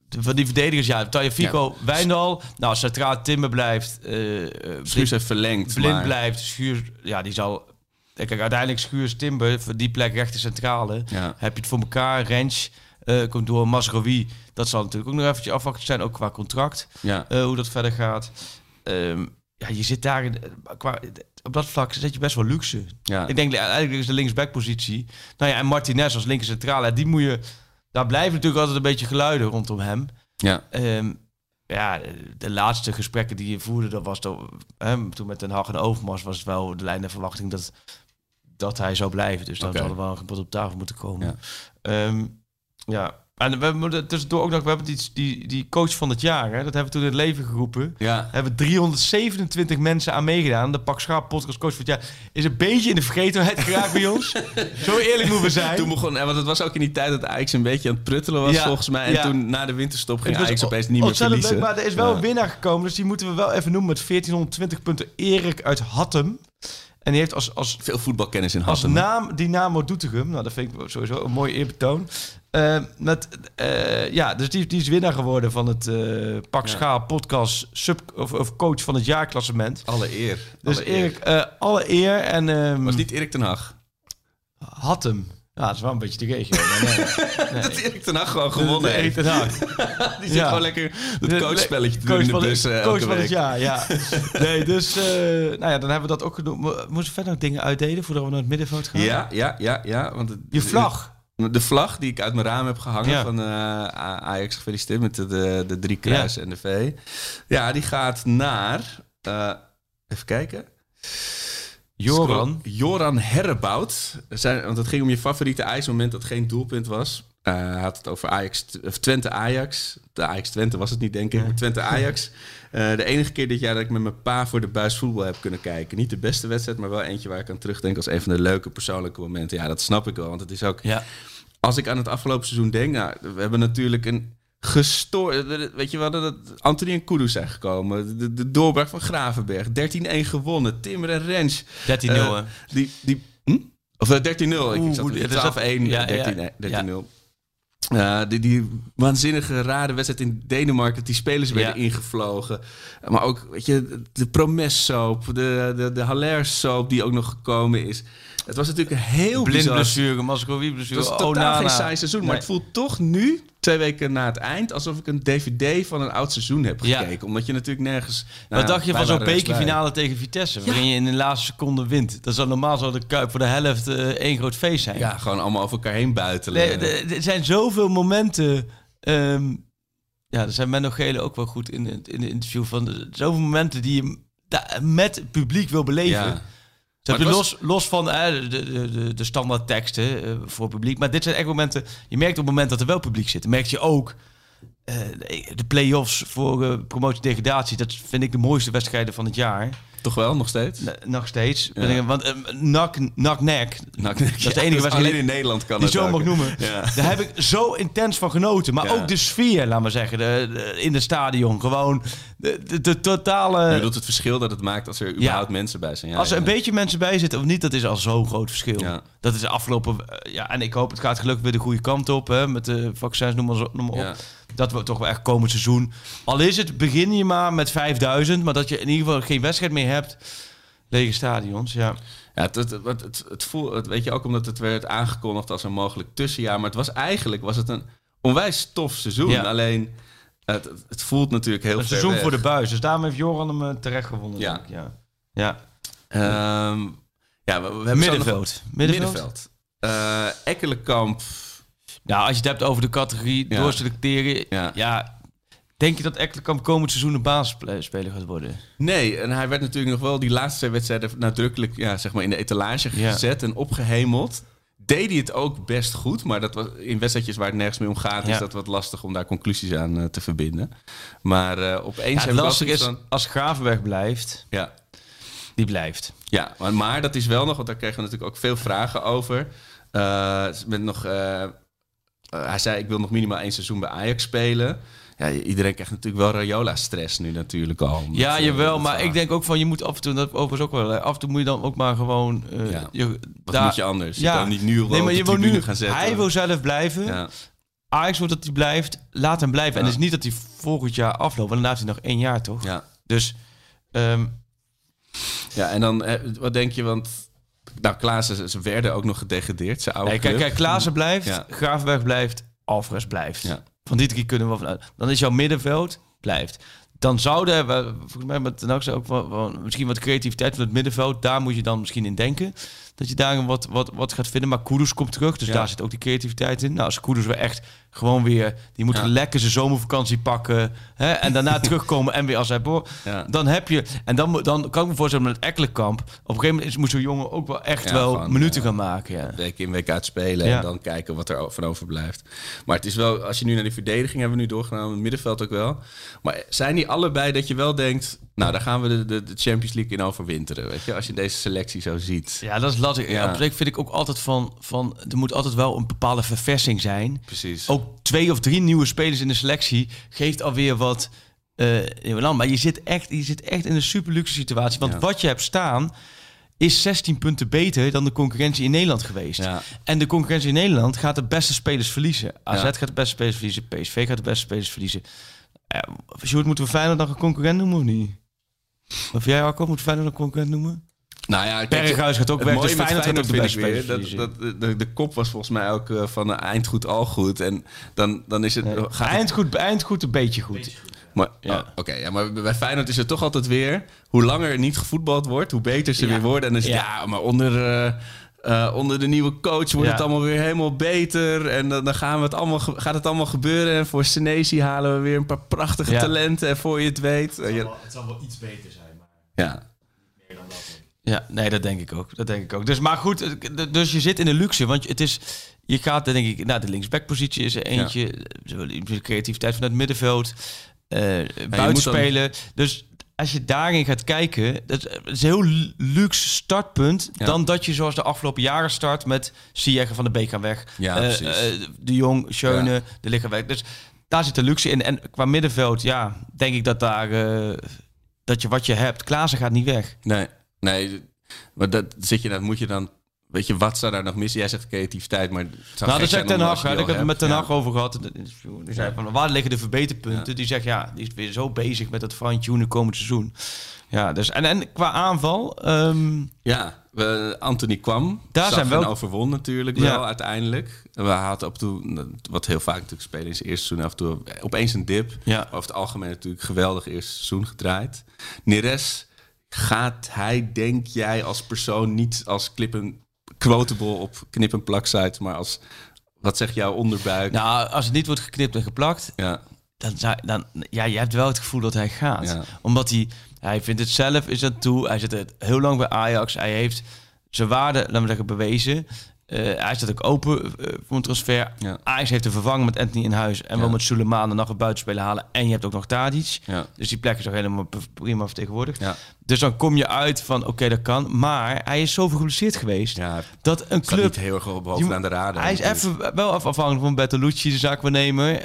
van die verdedigers, Tagliafico, Wijndal. Nou, centraal Timber blijft.
Schuurs heeft verlengd.
Blind blijft. Schuurs, die zal... Kijk, uiteindelijk Schuurs, Timber, voor die plek rechter centrale. Ja. Heb je het voor elkaar. Rens komt door. Mazraoui, dat zal natuurlijk ook nog eventjes afwachten zijn, ook qua contract. Ja. Hoe dat verder gaat. Je zit daar... op dat vlak zit je best wel luxe. Ja. Ik denk eigenlijk is de linksbackpositie. Nou ja, en Martinez als linker centrale, die moet je... Daar blijven natuurlijk altijd een beetje geluiden rondom hem. Ja. De laatste gesprekken die je voerde, dat was toen met Den Haag en Overmars, was het wel de lijn der verwachting dat hij zou blijven. Dus dan zou er wel een gebod op tafel moeten komen. Ja. En we hebben tussendoor ook nog, we hebben die coach van het jaar, dat hebben we toen in het leven geroepen. Ja. Hebben 327 mensen aan meegedaan. De Pak Schaap podcast coach van het jaar is een beetje in de vergetenheid geraakt bij ons. Zo eerlijk moeten we zijn.
Toen begon, want het was ook in die tijd dat Ajax een beetje aan het pruttelen was volgens mij. En toen na de winterstop ging Ajax opeens niet meer verliezen.
Leuk, maar er is wel een winnaar gekomen, dus die moeten we wel even noemen met 1420 punten. Erik uit Hattem. En die heeft als
veel voetbalkennis in Hattem.
Als naam Dynamo Doetinchem. Nou, dat vind ik sowieso een mooi eerbetoon. Dus die is winnaar geworden van het Pak Schaap podcast of coach van het jaarklassement.
Alle eer.
Dus Erik, alle eer. En,
was niet Erik ten Hag?
Hattem. Ja, dat is wel een beetje de regio. Nee.
Dat Erik ten Hag gewoon gewonnen heeft.
Erik ten Hag.
Die zit gewoon lekker het coachspelletje te doen in de bus
coach van het jaar, ja. Nee, dus dan hebben we dat ook gedaan. Moeten we verder nog dingen uitdelen voordat we naar het middenveld gaan?
Ja. Want
je vlag.
De vlag die ik uit mijn raam heb gehangen van Ajax, gefeliciteerd met de 3 kruisen en de V. Ja, die gaat naar... even kijken... Joran Herrebout. Want het ging om je favoriete Ajax-moment dat geen doelpunt was. Hij had het over Twente-Ajax. De Ajax-Twente was het niet, denk ik. Maar Twente-Ajax. De enige keer dit jaar dat ik met mijn pa voor de buis voetbal heb kunnen kijken. Niet de beste wedstrijd, maar wel eentje waar ik aan terugdenk als een van de leuke persoonlijke momenten. Ja, dat snap ik wel. Want het is ook... Ja. Als ik aan het afgelopen seizoen denk... Nou, we hebben natuurlijk een gestoord... Weet je wel, dat Anthony en Kudus zijn gekomen. De doorbraak van Gravenberg. 13-1 gewonnen. Timber en Rens.
13-0,
Of 13-0. Ik zat 12-1, 13-0. Die waanzinnige rare wedstrijd in Denemarken, dat die spelers werden ingevlogen. Maar ook, weet je, de Promes-soap, de Haller-soap die ook nog gekomen is. Het was natuurlijk een heel
bizar... blessure, Mazraoui-blessure.
Het was totaal geen saai seizoen, maar het voelt toch nu, 2 weken na het eind, alsof ik een DVD van een oud seizoen heb gekeken. Omdat je natuurlijk nergens...
Wat dacht je van zo'n bekerfinale tegen Vitesse, waarin je in de laatste seconde wint? Dat zou normaal de Kuip voor de helft één groot feest zijn.
Ja, gewoon allemaal over elkaar heen buitelen.
Er zijn zoveel momenten... daar zijn Menno Gele ook wel goed in het interview van. Zoveel momenten die je met het publiek wil beleven. Ja. Los van de standaard teksten voor het publiek. Maar dit zijn echt momenten... Je merkt op het moment dat er wel publiek zit... merk je ook de play-offs voor promotie-degradatie. Dat vind ik de mooiste wedstrijden van het jaar.
Toch wel, nog steeds?
Nog steeds. Ja. Want NAC-NEC, dat is de enige wedstrijd
alleen in Nederland kan
die zo mag noemen. Ja. Daar heb ik zo intens van genoten. Maar ook de sfeer, laat maar zeggen, in het stadion. Gewoon de totale...
Je bedoelt het verschil dat het maakt als er überhaupt mensen bij zijn. Ja,
als er een beetje mensen bij zitten of niet, dat is al zo'n groot verschil. Ja. Dat is afgelopen... en ik hoop het gaat gelukkig weer de goede kant op. Hè, met de vaccins, noem maar op. Ja. Dat we toch wel echt komend seizoen... Al is het, begin je maar met 5000... maar dat je in ieder geval geen wedstrijd meer hebt. Lege stadions, ja.
Ja, het voelt, weet je, ook omdat het werd aangekondigd als een mogelijk tussenjaar. Maar was het een onwijs tof seizoen. Ja. Alleen, het voelt natuurlijk heel ver weg.
Een seizoen voor de buis. Dus daarom heeft Joran hem terecht gewonnen.
Ja.
Ja.
We hebben Middenveld. Ekkelenkamp...
Nou, als je het hebt over de categorie doorselecteren... Ja, denk je dat Ekkelenkamp komend seizoen een basisspeler gaat worden?
Nee, en hij werd natuurlijk nog wel die laatste 2 wedstrijden nadrukkelijk zeg maar in de etalage gezet en opgehemeld. Deed hij het ook best goed, maar dat was in wedstrijdjes waar het nergens mee om gaat, is dat wat lastig om daar conclusies aan te verbinden. Maar opeens
het lastig is als Gravenberg blijft. Ja. Die blijft.
Ja, maar dat is wel nog, want daar kregen we natuurlijk ook veel vragen over. Met nog... hij zei, ik wil nog minimaal 1 seizoen bij Ajax spelen. Ja, iedereen krijgt natuurlijk wel Raiola-stress nu natuurlijk al.
Ja, jawel, maar ik denk ook van, je moet af en toe, dat overigens ook wel, af en toe moet je dan ook maar gewoon...
Wat moet je anders? Je kan niet nu op de tribune gaan zetten.
Hij wil zelf blijven. Ja. Ajax wordt dat hij blijft, laat hem blijven. En het is niet dat hij volgend jaar afloopt, want dan heeft hij nog 1 jaar, toch?
Ja.
Dus...
Ja, en dan, wat denk je, want... Nou, Klaassen, ze werden ook nog gedegradeerd, zijn oude club.
Kijk, Klaassen blijft, Gravenberg blijft, Alvarez blijft.
Ja.
Van die 3 kunnen we vanuit. Dan is jouw middenveld, blijft. Dan zouden we, volgens mij met Ten Hag ook wel misschien wat creativiteit van het middenveld. Daar moet je dan misschien in denken. Dat je daar wat gaat vinden. Maar Kudus komt terug, dus daar zit ook die creativiteit in. Nou, als Kudus weer echt gewoon weer... Die moet lekker zijn zomervakantie pakken. Hè, en daarna terugkomen en weer als hij... Dan heb je... En dan kan ik me voorstellen met Ekkelenkamp... Op een gegeven moment moet zo'n jongen ook wel echt wel gewoon, minuten gaan maken. Ja.
Week in, week uit spelen en dan kijken wat er van overblijft. Maar het is wel... Als je nu naar die verdediging hebben we nu doorgenomen. Het middenveld ook wel. Maar zijn die allebei dat je wel denkt... Nou, daar gaan we de Champions League in overwinteren. Weet je, als je deze selectie zo ziet.
Ja, dat is lastig. Ja. Op zich vind ik ook altijd van... Er moet altijd wel een bepaalde verversing zijn.
Precies.
Ook 2 of 3 nieuwe spelers in de selectie geeft alweer wat... maar je zit echt in een super luxe situatie. Want wat je hebt staan... is 16 punten beter dan de concurrentie in Nederland geweest. Ja. En de concurrentie in Nederland gaat de beste spelers verliezen. AZ gaat de beste spelers verliezen. PSV gaat de beste spelers verliezen. Sjoerd, moeten we Feyenoord nog een concurrent noemen of niet? Of jij, Arco, moet Feyenoord een concurrent noemen?
Nou ja,
Berghuis gaat ook weg, dus Feyenoord gaat ook de beste
spelers. De kop was volgens mij ook van eind goed al goed. En dan is het...
Nee. Eind goed, een beetje goed.
Maar, maar bij Feyenoord is het toch altijd weer... Hoe langer er niet gevoetbald wordt, hoe beter ze weer worden. En dan is het, maar onder de nieuwe coach wordt het allemaal weer helemaal beter. En dan gaat het allemaal gebeuren. En voor Senesi halen we weer een paar prachtige talenten. En voor je het weet...
Het zal wel iets beter zijn, maar meer dan dat.
Ja, nee, dat denk ik ook. Dus, maar goed, dus je zit in de luxe. Want het is... Je gaat, denk ik... Nou, de linksbackpositie is er eentje. De creativiteit van het middenveld. Buitenspelen. Dus... Als je daarin gaat kijken, dat is een heel luxe startpunt... dan dat je zoals de afgelopen jaren start met Ziyech van de Beek gaan weg. De Jong, Schöne, de liggen weg. Dus daar zit de luxe in. En qua middenveld, denk ik dat daar... dat je wat je hebt. Klaassen gaat niet weg.
Nee. Maar dat moet je dan... Weet je, wat zou daar nog missen? Jij zegt creativiteit, maar...
Nou, dat zegt Ten Hag. Ik heb het met Ten Hag over gehad. Die zei van, waar liggen de verbeterpunten? Die zegt, die is weer zo bezig met het fine-tunen komend seizoen. Ja, dus... En qua aanval...
Anthony kwam. Daar zijn we wel overwon natuurlijk wel uiteindelijk. We hadden op toe, wat heel vaak natuurlijk spelen in zijn eerste seizoen, af en toe opeens een dip. Ja. Over het algemeen natuurlijk geweldig eerste seizoen gedraaid. Neres, gaat hij, denk jij, als persoon niet als quotable op knip- en plaksite, maar als, wat zegt jouw onderbuik?
Nou, als het niet wordt geknipt en geplakt, dan je hebt wel het gevoel dat hij gaat. Ja. Omdat hij vindt het zelf, is dat toe. Hij zit er heel lang bij Ajax. Hij heeft zijn waarde, laten we zeggen, bewezen. Hij staat ook open voor een transfer. Ja. Ajax heeft te vervangen met Anthony in huis. En wil met Souleymane nog een buitenspeler halen. En je hebt ook nog Tadic. Ja. Dus die plek is ook helemaal prima vertegenwoordigd. Ja. Dus dan kom je uit van, oké, dat kan. Maar hij is zo geblesseerd geweest. Ja, dat een club...
niet heel erg bovenaan de radar.
Hij is even wel afhankelijk van Bertolucci, de zaakwaarnemer.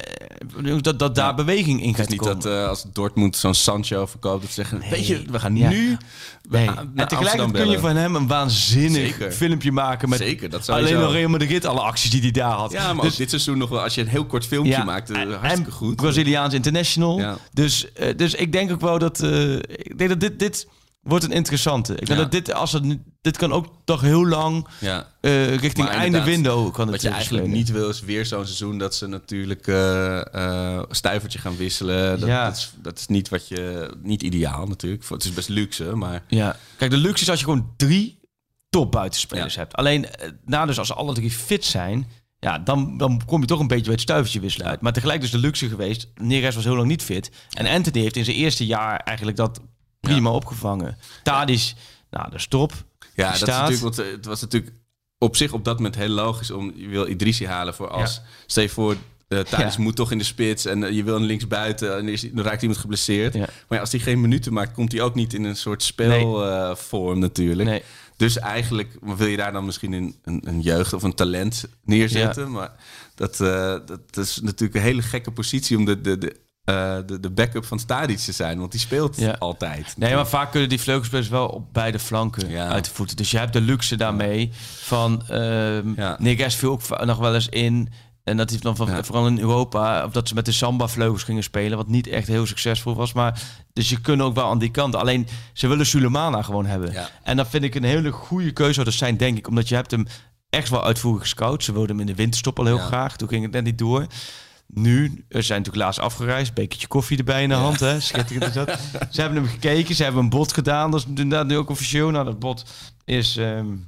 Dat daar beweging in gaat komen.
Het is niet dat als Dortmund zo'n Sancho verkoopt, dat ze zeggen, weet je, we gaan nu...
En tegelijkertijd kun je van hem een waanzinnig filmpje maken met alleen nog Real Madrid, alle acties die hij daar had.
Ja, maar dus, dit seizoen nog wel, als je een heel kort filmpje maakt, hartstikke goed.
Braziliaans international. Ja. Dus ik denk ook wel dat... ik denk dat dit wordt een interessante. Ik denk dat dit kan ook toch heel lang richting einde window kan het.
Wat je eigenlijk niet wil is weer zo'n seizoen dat ze natuurlijk stuivertje gaan wisselen. Dat is niet niet ideaal natuurlijk. Het is best luxe, maar...
Ja. Kijk, de luxe is als je gewoon 3 top buitenspelers hebt. Alleen, dus als alle 3 fit zijn... Ja, dan kom je toch een beetje bij het stuivertje wisselen uit. Maar tegelijk is de luxe geweest. Neres was heel lang niet fit. En Anthony heeft in zijn eerste jaar eigenlijk dat prima opgevangen. Tadic, de stop.
Ja, dat is natuurlijk, want het was natuurlijk op zich op dat moment heel logisch om... Je wil Idrissi halen voor als... Stel je voor, Tadic moet toch in de spits en je wil een linksbuiten en dan raakt iemand geblesseerd. Ja. Maar als hij geen minuten maakt, komt hij ook niet in een soort spelvorm natuurlijk. Nee. Dus eigenlijk wil je daar dan misschien een jeugd of een talent neerzetten. Ja. Maar dat is natuurlijk een hele gekke positie om de backup van Tadic te zijn. Want die speelt altijd.
Nee, maar vaak kunnen die vleugelspelers wel op beide flanken uit de voeten. Dus je hebt de luxe daarmee van... Neres viel ook nog wel eens in... En dat heeft dan vooral in Europa, of dat ze met de samba-vleugels gingen spelen, wat niet echt heel succesvol was. Maar dus je kunt ook wel aan die kant. Alleen, ze willen Sulemana gewoon hebben. Ja. En dat vind ik een hele goede keuze te zijn, denk ik. Omdat je hebt hem echt wel uitvoerig gescout. Ze wilden hem in de winterstop al heel graag. Toen ging het net niet door. Nu, zijn natuurlijk laatst afgereisd. Bekertje koffie erbij in de hand. Hè? Schitterend is dat. Ze hebben hem gekeken. Ze hebben een bod gedaan. Dat is inderdaad nu ook officieel. Nou, dat bod is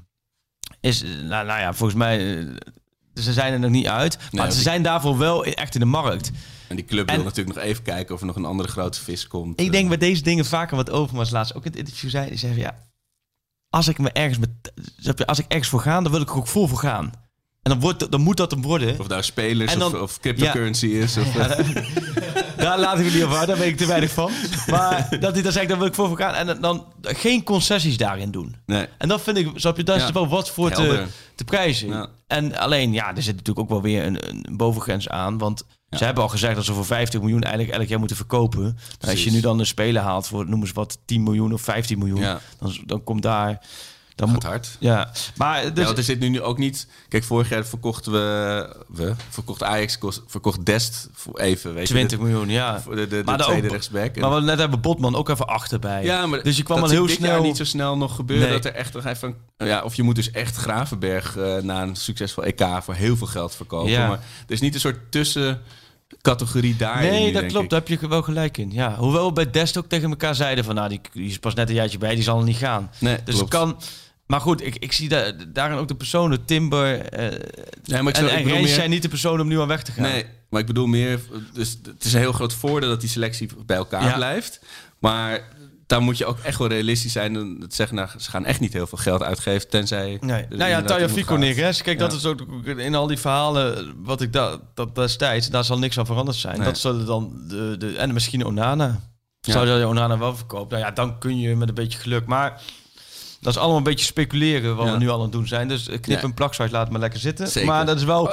volgens mij... ze zijn er nog niet uit. Maar ze zijn daarvoor wel echt in de markt.
En die club wil natuurlijk nog even kijken of er nog een andere grote vis komt.
Ik denk bij deze dingen vaker wat Overmars laatst ook in het interview zei. Die zei als ik ergens voor ga, dan wil ik er ook vol voor gaan. En dan moet dat hem worden.
Of daar spelers of cryptocurrency is. Of,
daar laat ik het niet over uit, daar weet ik te weinig van. Maar dat hij dan zegt, dan wil ik voor gaan. En dan geen concessies daarin doen. Nee. En dat vind ik, snap je, daar is er wel wat voor te prijzen. Ja. En alleen, er zit natuurlijk ook wel weer een bovengrens aan. Want ze hebben al gezegd dat ze voor 50 miljoen eigenlijk elk jaar moeten verkopen. Nou, als je nu dan een speler haalt voor, noem eens wat, 10 miljoen of 15 miljoen. Dan komt daar...
Dat gaat hard.
Ja, maar dus...
want er zit nu ook niet... Kijk, vorig jaar verkocht Ajax verkocht Dest voor even, weet
20 miljoen, ja.
Voor de tweede rechtsback.
Maar we net hebben Botman ook even achterbij.
Ja, maar
dus je kwam al heel snel
niet zo snel nog gebeuren dat er echt nog even... of je moet dus echt Gravenberg na een succesvol EK voor heel veel geld verkopen. Ja. Maar er is niet een soort tussencategorie daar.
Nee, dat klopt. Daar heb je wel gelijk in. Ja, hoewel we bij Dest ook tegen elkaar zeiden van, die is pas net een jaartje bij, die zal er niet gaan. Nee, dus klopt. Het kan... Maar goed, ik zie daarin ook de personen, Timber en Rens zijn niet de personen om nu aan weg te gaan.
Nee, maar ik bedoel meer... Dus het is een heel groot voordeel dat die selectie bij elkaar blijft. Maar daar moet je ook echt wel realistisch zijn. En zeggen, ze gaan echt niet heel veel geld uitgeven, tenzij...
Nee. Taya Fico Neres. Kijk, dat is ook in al die verhalen wat ik dat destijds... Daar zal niks aan veranderd zijn. Nee. Dat zullen dan en misschien Onana. Zou je Onana wel verkopen? Dan kun je met een beetje geluk. Maar... Dat is allemaal een beetje speculeren wat we nu al aan het doen zijn. Dus knip en plaksite, laat maar lekker zitten.
Zeker.
Maar dat is wel...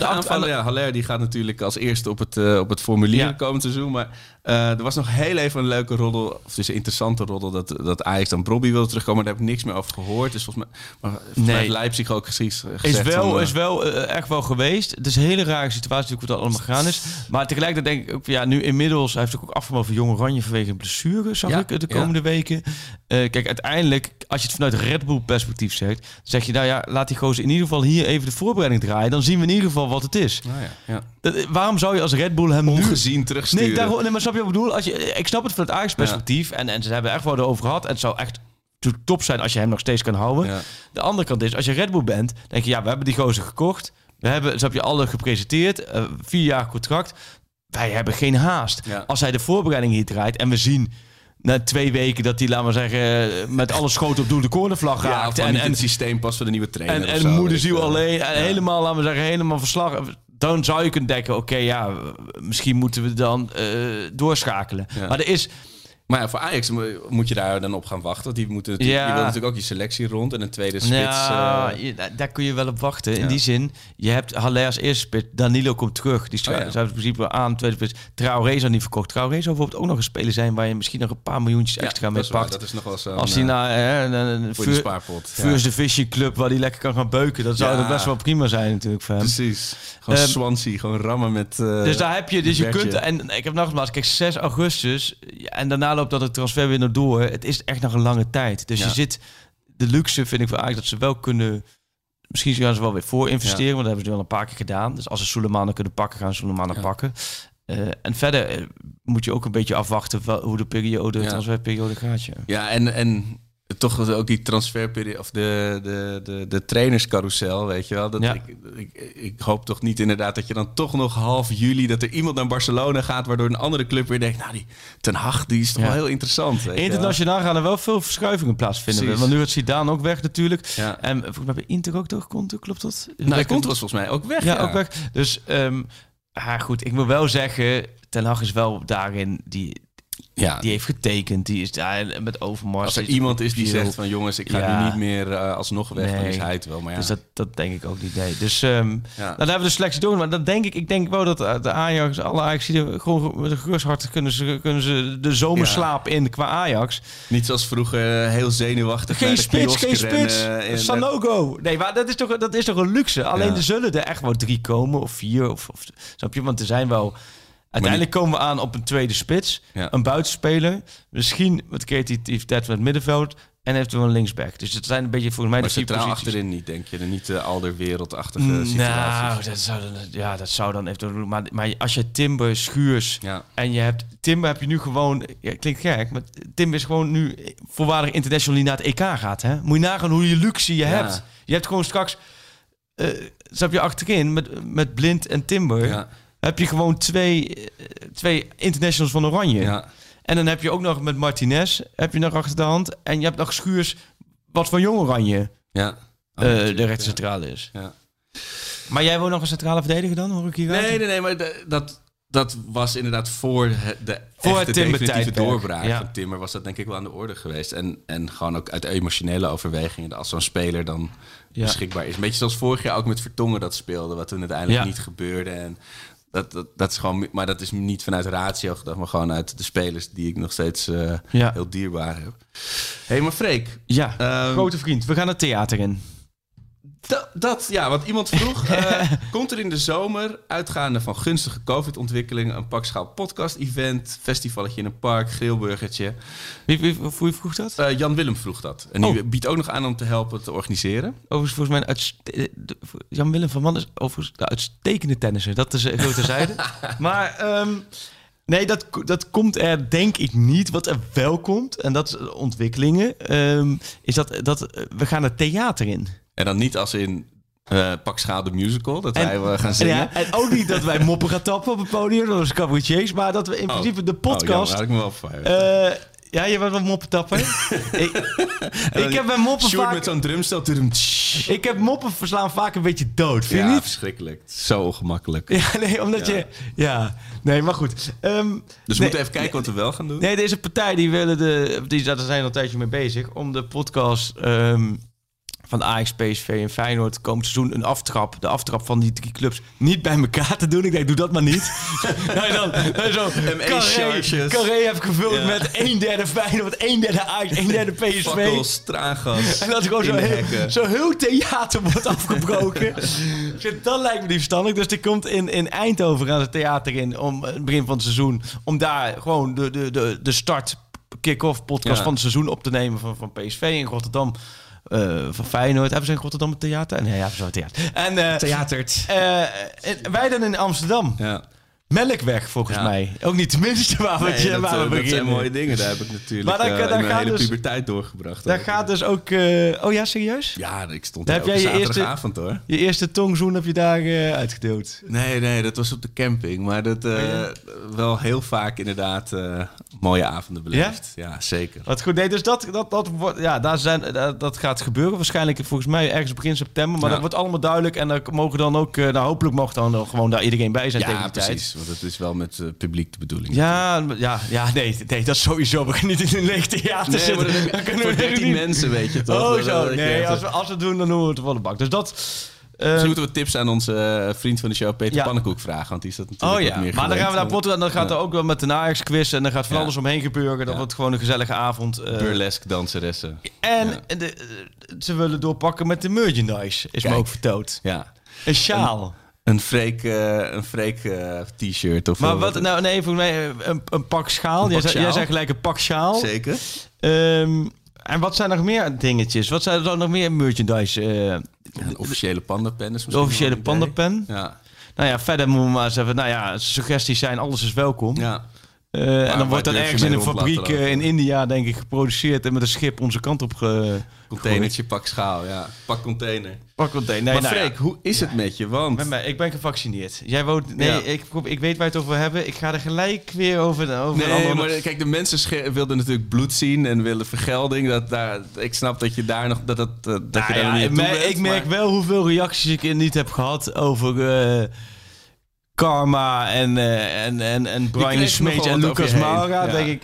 Haller die gaat natuurlijk als eerste op het formulier komend seizoen. Maar er was nog heel even een leuke roddel, of dus een interessante roddel, dat Ajax dan Brobbey wilde terugkomen. Maar daar heb ik niks meer over gehoord. Dus volgens mij heeft Leipzig ook gezegd.
Is wel echt wel geweest. Het is een hele rare situatie hoe dat allemaal gegaan is. Maar tegelijkertijd denk ik ook, nu inmiddels, hij heeft ook afgemaakt voor Jong Oranje vanwege een blessure, zag ik de komende weken. Kijk, uiteindelijk, als je het vanuit Red Bull perspectief zegt, zeg je laat die gozer in ieder geval hier even de voorbereiding draaien. Dan zien we in ieder geval wat het is. Waarom zou je als Red Bull hem
ongezien terugsturen?
Nee, maar snap je wat ik bedoel? Ik snap het vanuit Ajax perspectief en ze hebben echt wel erover gehad. En het zou echt top zijn als je hem nog steeds kan houden. Ja. De andere kant is, als je Red Bull bent, denk je, we hebben die gozer gekocht. We hebben, heb je alle gepresenteerd. 4 jaar contract. Wij hebben geen haast. Ja. Als hij de voorbereiding hier draait en we zien na 2 weken dat hij, laten we zeggen, met alle schoten op doel de cornervlag raakt.
En het systeem past voor de nieuwe trainer.
En moederziel alleen. En helemaal, laten we zeggen, helemaal verslag. Dan zou je kunnen denken, misschien moeten we dan doorschakelen. Ja. Maar er is...
Maar voor Ajax moet je daar dan op gaan wachten. Want die wil natuurlijk ook je selectie rond en een tweede spits.
Daar kun je wel op wachten. In die zin, je hebt Haller als eerste spits. Danilo komt terug. Die zou in principe aan tweede spits. Traoré zou niet verkocht. Traoré zou bijvoorbeeld ook nog een speler zijn waar je misschien nog een paar miljoentjes extra mee pakt.
Dat is nog wel zo.
Als hij een First Division club waar hij lekker kan gaan beuken. Dat zou best wel prima zijn natuurlijk voor hem.
Precies. Gewoon Swansea, gewoon rammen met...
dus daar heb je, je kunt... En ik heb nogmaals, kijk, 6 augustus en daarna loopt dat het transfer weer door. Het is echt nog een lange tijd. Dus je zit... De luxe vind ik voor Ajax dat ze wel kunnen... Misschien gaan ze wel weer voor investeren, want dat hebben ze wel een paar keer gedaan. Dus als ze Sulemana kunnen pakken, gaan ze Sulemana pakken. En verder moet je ook een beetje afwachten hoe de transferperiode gaat.
Ja, en toch ook die transferperiode of de trainerscarousel, weet je wel. Ik hoop toch niet inderdaad dat je dan toch nog half juli dat er iemand naar Barcelona gaat, waardoor een andere club weer denkt, die Ten Hag, die is toch wel heel interessant.
Internationaal gaan er wel veel verschuivingen plaatsvinden. Want nu het Zidane ook weg natuurlijk. Ja. En volgens mij bij Inter ook toch Conte, klopt dat?
Conte was volgens mij ook weg.
Ja, ook weg. Dus goed, ik moet wel zeggen, Ten Hag is wel daarin Die heeft getekend. Die is met Overmars.
Als er iemand is die zegt van jongens, ik ga nu niet meer alsnog weg, dan is hij het wel. Maar
dus dat denk ik ook niet. Nee. Dus dan hebben we de selectie door. Maar dan ik denk wel dat de Ajax, alle Ajaxiden gewoon met een gerust hart kunnen ze de zomerslaap in qua Ajax.
Niet zoals vroeger heel zenuwachtig.
Geen spits. Sanogo. Nee, maar dat is toch een luxe. Alleen er zullen er echt wel 3 komen of 4 of snap je? Want er zijn wel. Uiteindelijk komen we aan op een tweede spits, een buitenspeler, misschien wat creativiteit met middenveld en eventueel een linksback. Dus het zijn een beetje volgens mij de 4 posities.
Achterin niet, denk je? Niet de alderwereldachtige situaties.
Nou, dat zou dan eventueel. Maar als je Timber, Schuurs en je hebt Timber, heb je nu gewoon. Ja, klinkt gek, maar Timber is gewoon nu voorwaardig international die naar het EK gaat. Hè? Moet je nagaan hoe je luxe je hebt. Je hebt gewoon straks. Snap je achterin met Blind en Timber. Ja. Heb je gewoon twee internationals van Oranje. Ja. En dan heb je ook nog met Martinez heb je nog achter de hand. En je hebt nog Schuurs wat van Jong Oranje de rechtscentrale is. Ja. Maar jij wil nog een centrale verdediger dan, hoor ik hier?
Nee, maar dat was inderdaad voor het definitieve doorbraak van Timber was dat denk ik wel aan de orde geweest. En gewoon ook uit emotionele overwegingen als zo'n speler dan beschikbaar is. Een beetje zoals vorig jaar ook met Vertongen dat speelde, wat toen uiteindelijk niet gebeurde. En dat is gewoon, maar dat is niet vanuit ratio gedacht, maar gewoon uit de spelers die ik nog steeds heel dierbaar heb. Hé, maar Freek.
Ja, grote vriend. We gaan het theater in.
Want iemand vroeg, komt er in de zomer, uitgaande van gunstige COVID-ontwikkelingen, een pakschaal podcast-event, festivalletje in een park, grillburgertje.
Wie vroeg dat?
Jan Willem vroeg dat. En die biedt ook nog aan om te helpen te organiseren.
Volgens mij Jan Willem van Man is overigens de uitstekende tennisser. Dat is heel terzijde. Maar nee, dat komt er denk ik niet. Wat er wel komt, en dat is ontwikkelingen, is dat we gaan het theater in.
En dan niet als in Pakschaal de musical, dat wij gaan zingen.
Ja, en ook niet dat wij moppen gaan tappen op het podium, zoals cabaretiers, maar dat we in principe de podcast...
had ik me wel van.
Je was wel moppen tappen. ik heb bij moppen
vaak... met zo'n drumstel.
Ik heb moppen verslaan vaak een beetje dood, vind je niet?
Verschrikkelijk. Zo ongemakkelijk.
Ja, nee, omdat je... Ja, nee, maar goed.
Dus we moeten even kijken wat we wel gaan doen.
Nee, deze partij, daar zijn al een tijdje mee bezig, om de podcast... van Ajax, PSV en Feyenoord komend seizoen de aftrap van die 3 clubs niet bij elkaar te doen. Ik denk, doe dat maar niet. dan zo Carré heb gevuld met 1/3 Feyenoord, 1/3 Ajax, 1/3 PSV.
Fakkels, traangas.
En dat gewoon zo heel theater wordt afgebroken. Dat lijkt me niet verstandig. Dus die komt in Eindhoven aan het theater in om het begin van het seizoen, om daar gewoon de start kick-off podcast van het seizoen op te nemen van PSV in Rotterdam. Van Feyenoord. Hebben ze in Rotterdam een theater? Nee, hebben ze een theater. En
theatert.
Wij dan in Amsterdam. Ja. Melkweg, volgens mij. Ook niet tenminste waar we beginnen.
Dat zijn mooie dingen. Daar heb ik natuurlijk mijn hele puberteit doorgebracht.
Daar gaat dus ook... oh ja, serieus?
Ja, ik stond daar op zaterdagavond hoor.
Je eerste tongzoen heb je daar uitgedeeld?
Nee, dat was op de camping. Maar dat wel heel vaak inderdaad mooie avonden beleefd. Ja, zeker.
Wat goed. Nee, dus dat gaat gebeuren. Waarschijnlijk volgens mij ergens begin september. Maar dat wordt allemaal duidelijk. En dan mogen dan ook... hopelijk mag dan gewoon daar iedereen bij zijn tegen die tijd.
Precies. Want het is wel met publiek de bedoeling.
Nee, dat is sowieso. We gaan niet in een leeg theater zitten.
Maar dan voor 13 mensen, weet je toch?
Oh zo, nee, als we het doen, dan doen we het wel de bak. Dus dat...
Misschien moeten we tips aan onze vriend van de show, Peter Pannenkoek, vragen. Want die is dat natuurlijk wat meer
maar dan gaan we naar potten en dan gaat er ook wel met een Ajax-quiz. En dan gaat van alles omheen gebeuren. Dat wordt gewoon een gezellige avond.
Burlesque danseressen.
En ze willen doorpakken met de merchandise, is me ook verteld.
Ja.
Een sjaal.
Een freak t-shirt of...
Maar wat nou? Nee, volgens mij een pak schaal. Jij zei gelijk een pak sjaal.
Zeker.
En wat zijn nog meer dingetjes? Wat zijn er nog meer merchandise?
Een officiële pandapen is
de officiële pandapen. Ja. Nou ja, verder moeten we maar eens even... Nou ja, suggesties zijn, alles is welkom. Ja. En dan wordt dat ergens in een fabriek in India, denk ik, geproduceerd en met een schip onze kant op
containertje, pak schaal, pak container.
Pak container. Nee,
maar Freek, hoe is het met je? Want...
Ik ben gevaccineerd. Jij woont... Nee, ik weet waar je het over hebben. Ik ga er gelijk weer over
nee, maar kijk, de mensen wilden natuurlijk bloed zien en willen vergelding. Ik snap dat je daar nog... Dat je daar niet naartoe bent.
Ik merk wel hoeveel reacties ik niet heb gehad over... Karma en Brian Smeets en Lucas Moura, denk ik.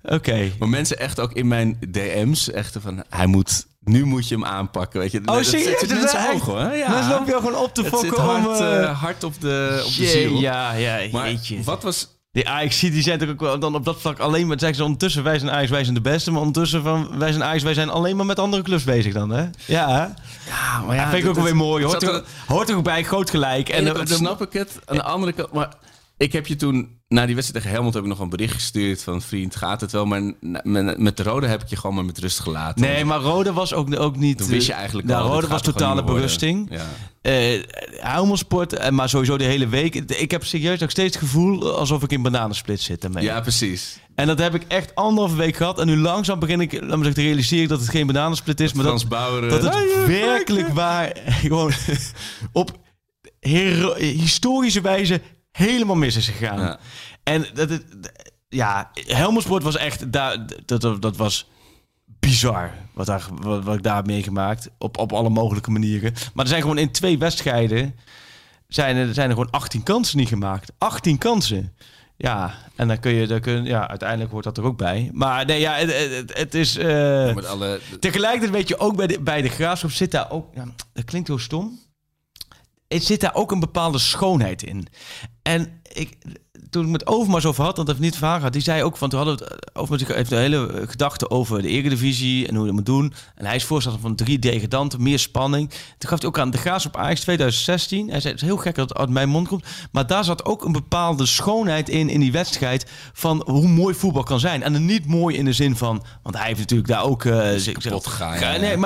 Oké.
Maar mensen echt ook in mijn DM's echt van... Nu moet je hem aanpakken, weet je.
Serieus?
Dat zit mensen hoog, hoor. Ja.
Dan loop je gewoon op te fokken
hard op de ziel.
Ja,
maar
jeetje.
Wat was...
Die Ajax, die zijn toch ook wel dan op dat vlak alleen maar... Zeggen ze ondertussen, wij zijn Ajax, wij zijn de beste. Maar ondertussen van, wij zijn Ajax, wij zijn alleen maar met andere clubs bezig dan, hè? Ja, maar ja, vind ik ook wel weer mooi. Hoort er ook bij, groot gelijk. En
dan snap ik het. Aan de andere kant... Maar ik heb je toen... Na die wedstrijd tegen Helmond heb ik nog een bericht gestuurd van... Vriend, gaat het wel? Maar met de Rode heb ik je gewoon maar met rust gelaten.
Nee, maar Rode was ook niet...
Toen wist je eigenlijk
al... Rode was totale berusting. Ja. Helmelsport, maar sowieso de hele week. Ik heb serieus nog steeds het gevoel alsof ik in bananensplit zit daarmee.
Ja, precies.
En dat heb ik echt 1,5 week gehad. En nu langzaam begin ik te realiseren dat het geen bananensplit is. Maar dat het werkelijk waar gewoon op historische wijze helemaal mis is gegaan. Ja. En Helmelsport was echt... Dat was bizar wat ik daar heb meegemaakt. Op alle mogelijke manieren. Maar er zijn gewoon in 2 wedstrijden... zijn er gewoon 18 kansen niet gemaakt. 18 kansen. Ja, en dan kun je uiteindelijk hoort dat er ook bij. Maar nee, ja, het is... Tegelijkertijd weet je ook bij de Graafschap zit daar ook... Ja, dat klinkt heel stom. Het zit daar ook een bepaalde schoonheid in. En toen ik met Overmars over had, want dat heeft niet verhaal gehad, die zei ook van, toen hadden we het Overmars heeft een hele gedachte over de Eredivisie en hoe je dat moet doen. En hij is voorstander van 3 degradanten, meer spanning. Toen gaf hij ook aan de Graafschap Ajax 2016. Hij zei, het is heel gek dat het uit mijn mond komt, maar daar zat ook een bepaalde schoonheid in die wedstrijd van hoe mooi voetbal kan zijn. En dan niet mooi in de zin van, want hij heeft natuurlijk daar ook
kapot gegaan.
Nee,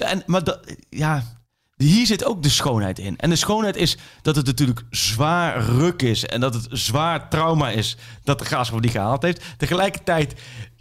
hier zit ook de schoonheid in. En de schoonheid is dat het natuurlijk zwaar ruk is. En dat het zwaar trauma is dat de Graafschap die gehaald heeft. Tegelijkertijd,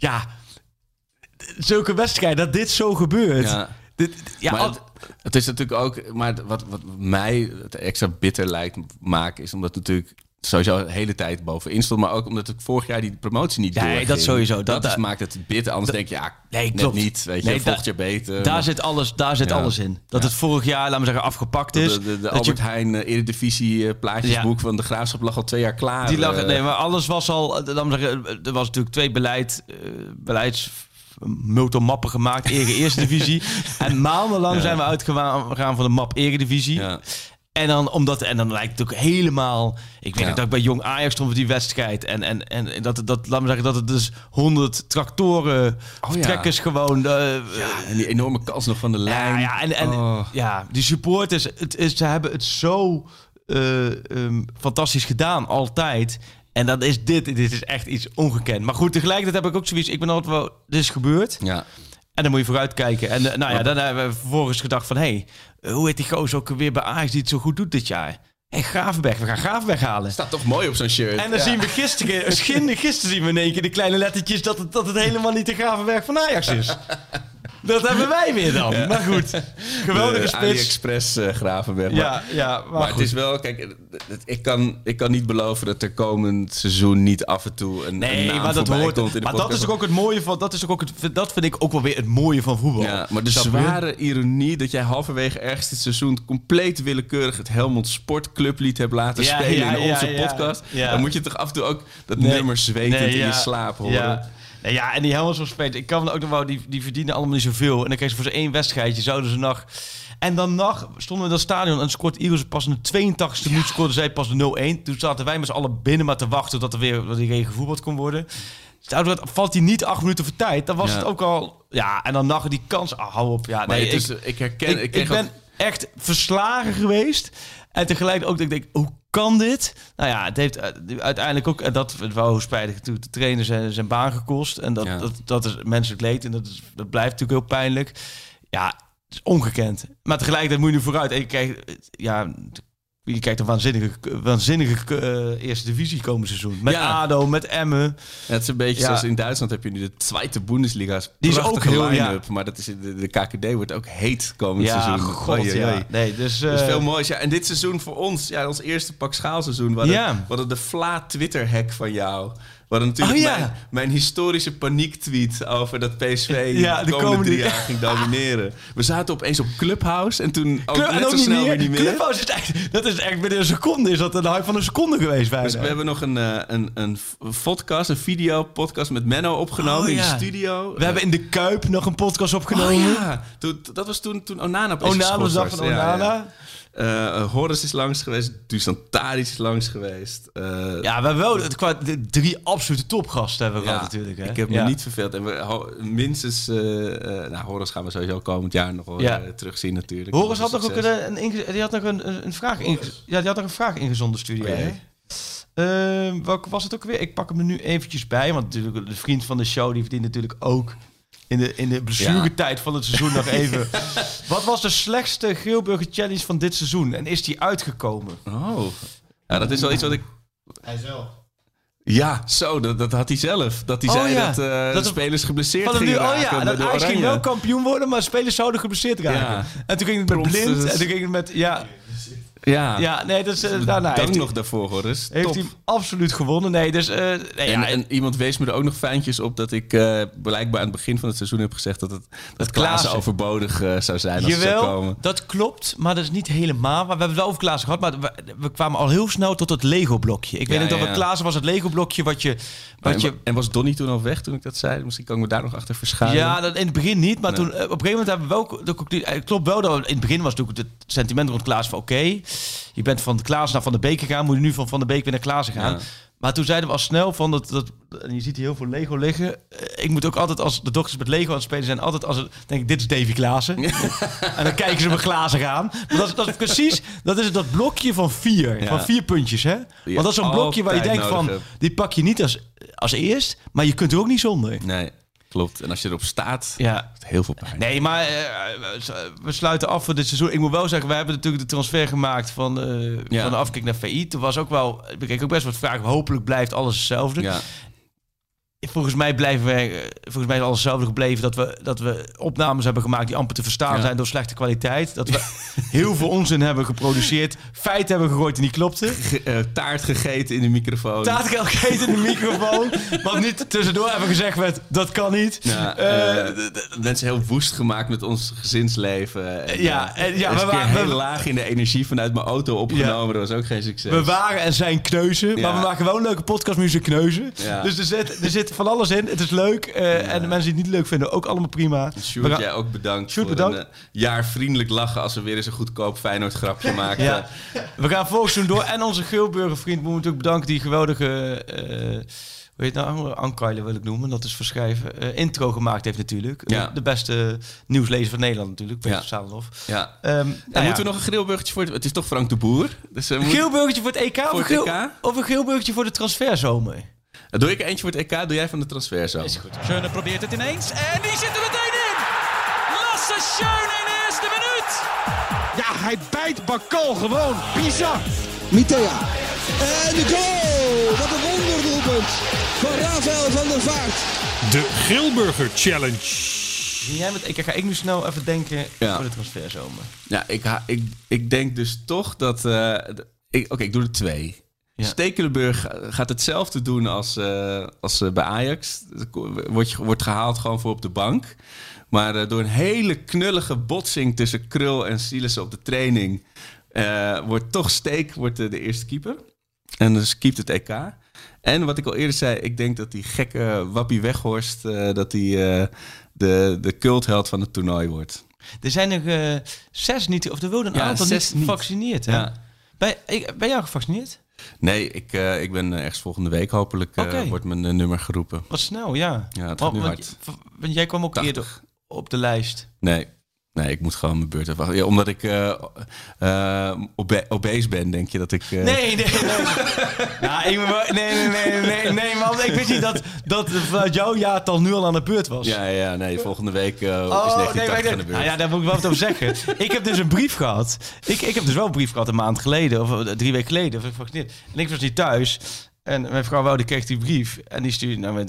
zulke wedstrijden, dat dit zo gebeurt.
Ja. Het is natuurlijk ook... Maar wat mij het extra bitter lijkt maken is omdat natuurlijk... sowieso de hele tijd bovenin stond. Maar ook omdat het vorig jaar die promotie niet doorging.
Nee, dat sowieso.
Dat maakt het bitter. Anders denk je, net niet. Weet je, volgend jaar beter.
Daar zit alles in. Dat het vorig jaar, laten we zeggen, afgepakt is.
De Albert Heijn Eredivisie plaatjesboek van de Graafschap lag al 2 jaar klaar.
Die lag, maar alles was al... Laten we zeggen, er was natuurlijk 2 beleids... multimappen gemaakt, Eerste Divisie. En maandenlang zijn we uitgegaan van de map Eredivisie. Ja. En dan lijkt het ook helemaal... Ik weet dat ik bij Jong Ajax stond voor die wedstrijd. En dat laat me zeggen, dat het dus 100 tractoren, trekkers gewoon...
en die enorme kans nog van de lijn.
Die supporters, ze hebben het zo fantastisch gedaan, altijd. En dan is dit is echt iets ongekend. Maar goed, tegelijkertijd heb ik ook zoiets... Ik ben altijd wel... Dit is gebeurd. Ja. En dan moet je vooruit kijken. En dan hebben we vervolgens gedacht van... hoe heet die gozer ook weer bij Ajax die het zo goed doet dit jaar? Gravenberg, we gaan Gravenberg halen.
Staat toch mooi op zo'n shirt.
En dan zien we gisteren zien we in één keer de kleine lettertjes... dat het helemaal niet de Gravenberg van Ajax is. Dat hebben wij weer dan. Ja. Maar goed, geweldige spits.
AliExpress Gravenberg. Maar het is wel... Kijk, ik kan niet beloven dat er komend seizoen niet af en toe een naam
maar dat hoort
komt in de
maar podcast. Dat is ook het mooie van... Dat vind ik ook wel weer het mooie van voetbal.
Ja, maar de zware ironie dat jij halverwege ergens dit seizoen... compleet willekeurig het Helmond Sportclublied hebt laten spelen in onze podcast. Ja. Dan moet je toch af en toe ook dat nummer zwetend in je slaap horen.
Ja. Ja, en die Helmond spelen, ik kan ook nog wel, die verdienen allemaal niet zoveel. En dan kreeg ze voor zo'n 1 wedstrijdje, zouden ze nog... En dan stonden we in dat stadion en scoort Eagles pas in de 82e minuut, scoorde zij pas de 0-1. Toen zaten wij met z'n allen binnen maar te wachten tot er weer gevoetbald kon worden. Dus valt hij niet 8 minuten voor tijd, dan was het ook al... Ja, en dan nog die kans, hou op. Ja, nee, ik ben echt verslagen geweest. En tegelijk ook, ik denk, hoe kan dit? Nou ja, het heeft uiteindelijk ook... En dat wou spijtig toe de trainer zijn baan gekost. En dat is menselijk leed. En dat blijft natuurlijk heel pijnlijk. Ja, het is ongekend. Maar tegelijkertijd moet je nu vooruit. En je kijkt een waanzinnige Eerste Divisie komend seizoen. Met ADO, met Emmen.
Ja, het is een beetje zoals in Duitsland heb je nu de Tweede Bundesliga.
Die is ook heel
line-up, maar dat is de KKD wordt ook heet komend seizoen.
God, Nee, dus
veel moois. Ja, en dit seizoen voor ons, ons eerste pak schaalseizoen. We hadden de Vla Twitter hack van jou. We hadden natuurlijk mijn historische paniektweet over dat PSV de komende 3 jaar ging domineren. We zaten opeens op Clubhouse en toen net zo snel weer niet meer.
Clubhouse is echt binnen een seconde. Is dat een hype van een seconde geweest bijna.
Dus we hebben nog een podcast, een videopodcast met Menno opgenomen in de studio.
We hebben in de Kuip nog een podcast opgenomen.
Dat was toen Onana opeens geschorst was.
Van Onana.
Horus is langs geweest, Dusan Tadic is langs geweest.
We hebben wel de 3 absolute topgasten hebben we gehad natuurlijk. Hè?
Ik heb me niet verveeld. En we minstens... Horus gaan we sowieso komend jaar nog wel terugzien natuurlijk.
Horus had nog een vraag een vraag ingezonden studio. Welke was het ook weer? Ik pak hem er nu eventjes bij. Want natuurlijk de vriend van de show die verdient natuurlijk ook... In de blessuretijd van het seizoen nog even. Wat was de slechtste Grilburger Challenge van dit seizoen? En is die uitgekomen?
Dat is wel iets wat ik...
Hij zelf.
Ja, dat had hij zelf. Dat hij zei dat de spelers geblesseerd gingen raken.
Dat hij ging wel kampioen worden, maar spelers zouden geblesseerd raken. Ja. En toen ging het met blind. En toen ging het met... dat is...
Dank nog daarvoor, Horus.
Heeft hij absoluut gewonnen.
En iemand wees me er ook nog fijntjes op dat ik blijkbaar aan het begin van het seizoen heb gezegd dat Klaassen overbodig zou zijn als het zou komen. Dat
klopt, maar dat is niet helemaal. Maar we hebben het wel over Klaassen gehad, maar we kwamen al heel snel tot het Lego-blokje. Ik weet niet of het Klaassen was het Lego-blokje wat je... En
was Donny toen al weg toen ik dat zei? Misschien kan ik me daar nog achter verschuilen.
Ja, in het begin niet, maar toen op een gegeven moment hebben we wel... Het klopt wel dat in het begin was natuurlijk het sentiment rond Klaassen van oké. Je bent van de Klaassen naar Van der Beek gegaan, moet je nu van de Beek weer naar Klaassen gaan. Ja. Maar toen zeiden we al snel van en je ziet hier heel veel Lego liggen. Ik moet ook altijd, als de dochters met Lego aan het spelen zijn, altijd als denk ik, dit is Davy Klaassen. En dan kijken ze me Klaassen gaan. Maar dat is precies, dat is dat blokje van 4. Ja. Van 4 puntjes, hè? Want dat is zo'n blokje waar je denkt van, die pak je niet als eerst, maar je kunt er ook niet zonder.
Nee. Klopt. En als je erop staat, heel veel pijn.
Nee, maar we sluiten af voor dit seizoen. Ik moet wel zeggen, we hebben natuurlijk de transfer gemaakt van de afkick naar VI. Toen was ook wel, ik kreeg ook best wat vragen. Hopelijk blijft alles hetzelfde. Ja. Volgens mij is alles hetzelfde gebleven. Dat we opnames hebben gemaakt die amper te verstaan zijn door slechte kwaliteit. Dat we heel veel onzin hebben geproduceerd. Feiten hebben gegooid en die klopten.
Taart gegeten in de microfoon.
Wat niet tussendoor hebben gezegd werd, dat kan niet.
Ja, mensen heel woest gemaakt met ons gezinsleven.
We waren
heel laag in de energie vanuit mijn auto opgenomen. Dat was ook geen succes.
We waren en zijn kneuzen. Maar we maken wel een leuke podcastmuziek kneuzen. Ja. Dus er zit van alles in. Het is leuk. En de mensen die het niet leuk vinden, ook allemaal prima.
Sjoerd, jij ook bedankt voor een jaar vriendelijk lachen als we weer eens een goedkoop Feyenoord grapje maken. Ja.
We gaan volgens doen door. En onze Grilburger vriend moeten we natuurlijk bedanken. Die geweldige... hoe heet nou? Ankeile wil ik noemen. Dat is verschrijven. Intro gemaakt heeft natuurlijk. Ja. De beste nieuwslezer van Nederland natuurlijk. Peter Salenhoff.
Ja. Moeten we nog een Grilburgertje voor het is toch Frank de Boer. Dus,
een Grilburgertje voor het EK? Of een Grilburgertje voor de transferzomer?
Doe ik eentje voor het EK, doe jij van de transferzomer.
Is goed.
Schöne probeert het ineens en die zit er meteen in! Lasse Schöne in de eerste minuut!
Ja, hij bijt Bakal gewoon. Bizar.
Mitea. En de goal! Wat een wonderdoelpunt van Rafael van der Vaart.
De Grilburger Challenge.
Zie jij met EK? Ga ik nu snel even denken voor de transferzomer.
Ja, ik denk dus toch dat... ik doe er 2. Ja. Stekelenburg gaat hetzelfde doen als bij Ajax. Wordt gehaald gewoon voor op de bank. Maar door een hele knullige botsing tussen Krul en Sielissen op de training... wordt toch Steek de eerste keeper. En dus keept het EK. En wat ik al eerder zei, ik denk dat die gekke Wappie Weghorst... dat die de cultheld van het toernooi wordt.
Er zijn er 6 niet, of er wilden een aantal niet gevaccineerd. Hè? Ja. Ben jij gevaccineerd?
Nee, ik ben ergens volgende week hopelijk wordt mijn nummer geroepen.
Wat snel, ja.
Ja, het gaat nu hard.
Want jij kwam ook 80. Eerder op de lijst.
Nee, ik moet gewoon mijn beurt even wachten. Ja, omdat ik obese ben, denk je dat ik...
Nee. Nee, man. Ik wist niet dat vanuit jouw jaartal nu al aan de beurt was.
Ja, nee. Volgende week is 1980 aan de beurt.
Nou ja, daar moet ik wel wat over zeggen. Ik heb dus een brief gehad. Ik heb dus wel een brief gehad een maand geleden. Of 3 weken geleden. En ik was niet thuis. En mijn vrouw die kreeg die brief. En die stuurde naar mij door van...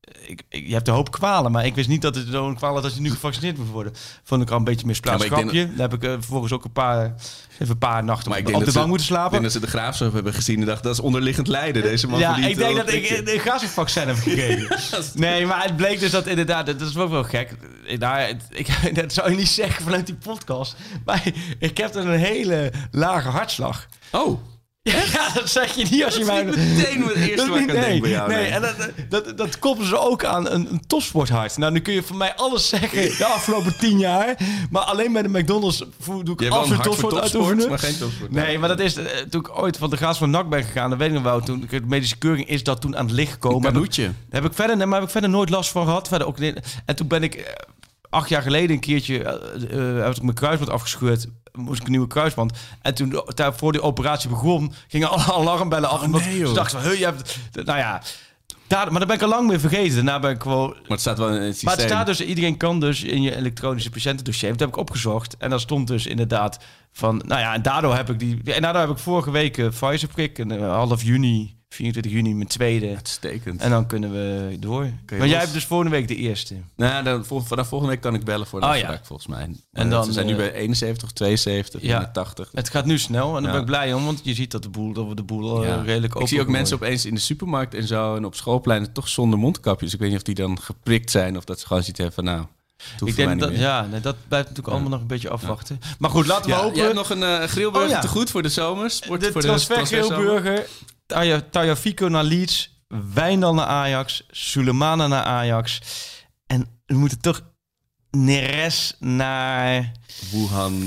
je hebt een hoop kwalen, maar ik wist niet dat het zo'n kwaal is dat je nu gevaccineerd moet worden. Vond ik al een beetje misplaatst grapje. Daar heb ik vervolgens ook een paar nachten op de bank moeten slapen.
Ik denk dat ze de Graafschap hebben gezien en dachten, dat is onderliggend lijden. Deze man
ik denk dat ik een Graafschap-vaccin heb gekregen. Nee, maar het bleek dus dat inderdaad, dat is ook wel gek. Dat zou je niet zeggen vanuit die podcast. Maar ik heb een hele lage hartslag.
Oh.
Ja, dat zeg je niet als je mij...
Dat is meteen het eerste wat ik aan denk bij jou.
Nee, en dat koppelen ze ook aan een topsporthart. Nou, nu kun je van mij alles zeggen de afgelopen 10 jaar. Maar alleen bij de McDonald's doe ik absoluut topsport uitoefenen.
Maar geen topsport.
Nee, maar dat is... Toen ik ooit van de Graafschap van NAC ben gegaan, dan weet ik nog wel, toen de medische keuring is dat toen aan het licht gekomen.
Een canoetje.
Daar heb ik verder nooit last van gehad. Verder ook, en toen ben ik 8 jaar geleden een keertje... heb ik mijn kruisband afgescheurd. Moest ik een nieuwe kruisband. En toen, voor die operatie begon, gingen alle alarmbellen af. Ze dachten van, je hebt... Nou ja... maar daar ben ik al lang mee vergeten. Daarna ben ik gewoon...
Maar het staat wel in het systeem.
Maar het staat dus... Iedereen kan dus in je elektronische patiëntendossier. Dat heb ik opgezocht. En daar stond dus inderdaad van... Nou ja, en daardoor heb ik vorige week Pfizer-prik. En half juni... 24 juni mijn tweede.
Uitstekend.
En dan kunnen we door. Maar jij hebt dus volgende week de eerste.
Nou, vanaf volgende week kan ik bellen voor de afspraak, volgens mij.
En dan,
we zijn nu bij 71, 72, 80.
Het gaat nu snel en daar ben ik blij om, want je ziet dat de boel redelijk open.
Ik zie ook mensen opeens in de supermarkt en zo en op schoolpleinen toch zonder mondkapjes. Ik weet niet of die dan geprikt zijn of dat ze gewoon zoiets hebben van nou...
Ik denk dat dat blijft natuurlijk allemaal nog een beetje afwachten. Maar goed, laten we hopen.
Je hebt nog een grillburger te goed voor de zomer.
De transfer grillburger. Tagliafico naar Leeds, Wijndal naar Ajax, Souleymane naar Ajax. En we moeten toch Neres naar...
Wuhan.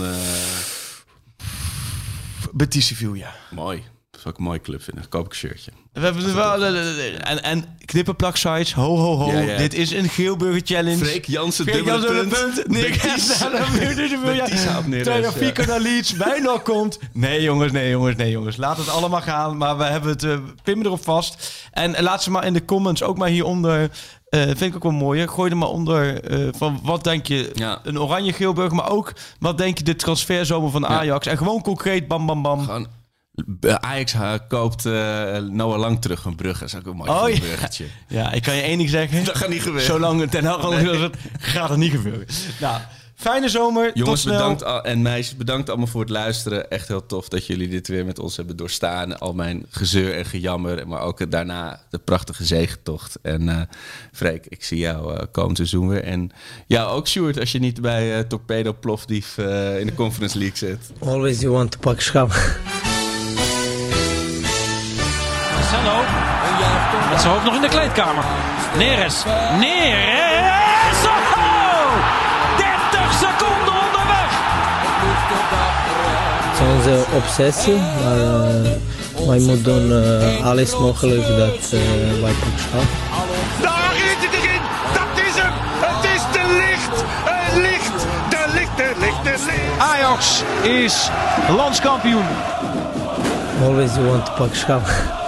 Betis Sevilla.
Mooi. Dat zou ik een mooie club vinden. Koop ik een shirtje.
We hebben wel... En knippenplaksites. Ho, ho, ho. Ja. Dit is een Geelburger Challenge.
Freek Jansen, dubbele punt.
Betis Tagliafico naar Leeds. Wijndal komt. Nee jongens. Laat het allemaal gaan. Maar we hebben het... Pimmen erop vast. En laat ze maar in de comments ook maar hieronder... vind ik ook wel mooi. Gooi er maar onder van wat denk je een oranje Geelburger, maar ook wat denk je de transferzomer van Ajax. En gewoon concreet bam bam bam.
Gewoon, Ajax koopt Noah Lang terug een Brugge. Dat is ook een mooi bruggetje.
Ja, ik kan je één ding zeggen.
Dat gaat niet gebeuren.
Zolang Ten Hag gaat het niet gebeuren. Nou, fijne zomer.
Jongens, bedankt en meisjes, bedankt allemaal voor het luisteren. Echt heel tof dat jullie dit weer met ons hebben doorstaan. Al mijn gezeur en gejammer, maar ook daarna de prachtige zegentocht. En Freek, ik zie jou komend seizoen weer. En jou ook, Sjoerd, als je niet bij Torpedo Plofdief in de Conference League zit.
Always you want to pak schap.
Marcelo, met zijn hoofd nog in de kleedkamer. Neres. Oh! 30 seconden onderweg.
Het is onze obsessie, maar wij moeten doen alles mogelijk dat wij pak schap.
Daar is het erin. Dat is hem. Het is de licht. De licht.
Ajax is landskampioen.
Always you want to pak schap.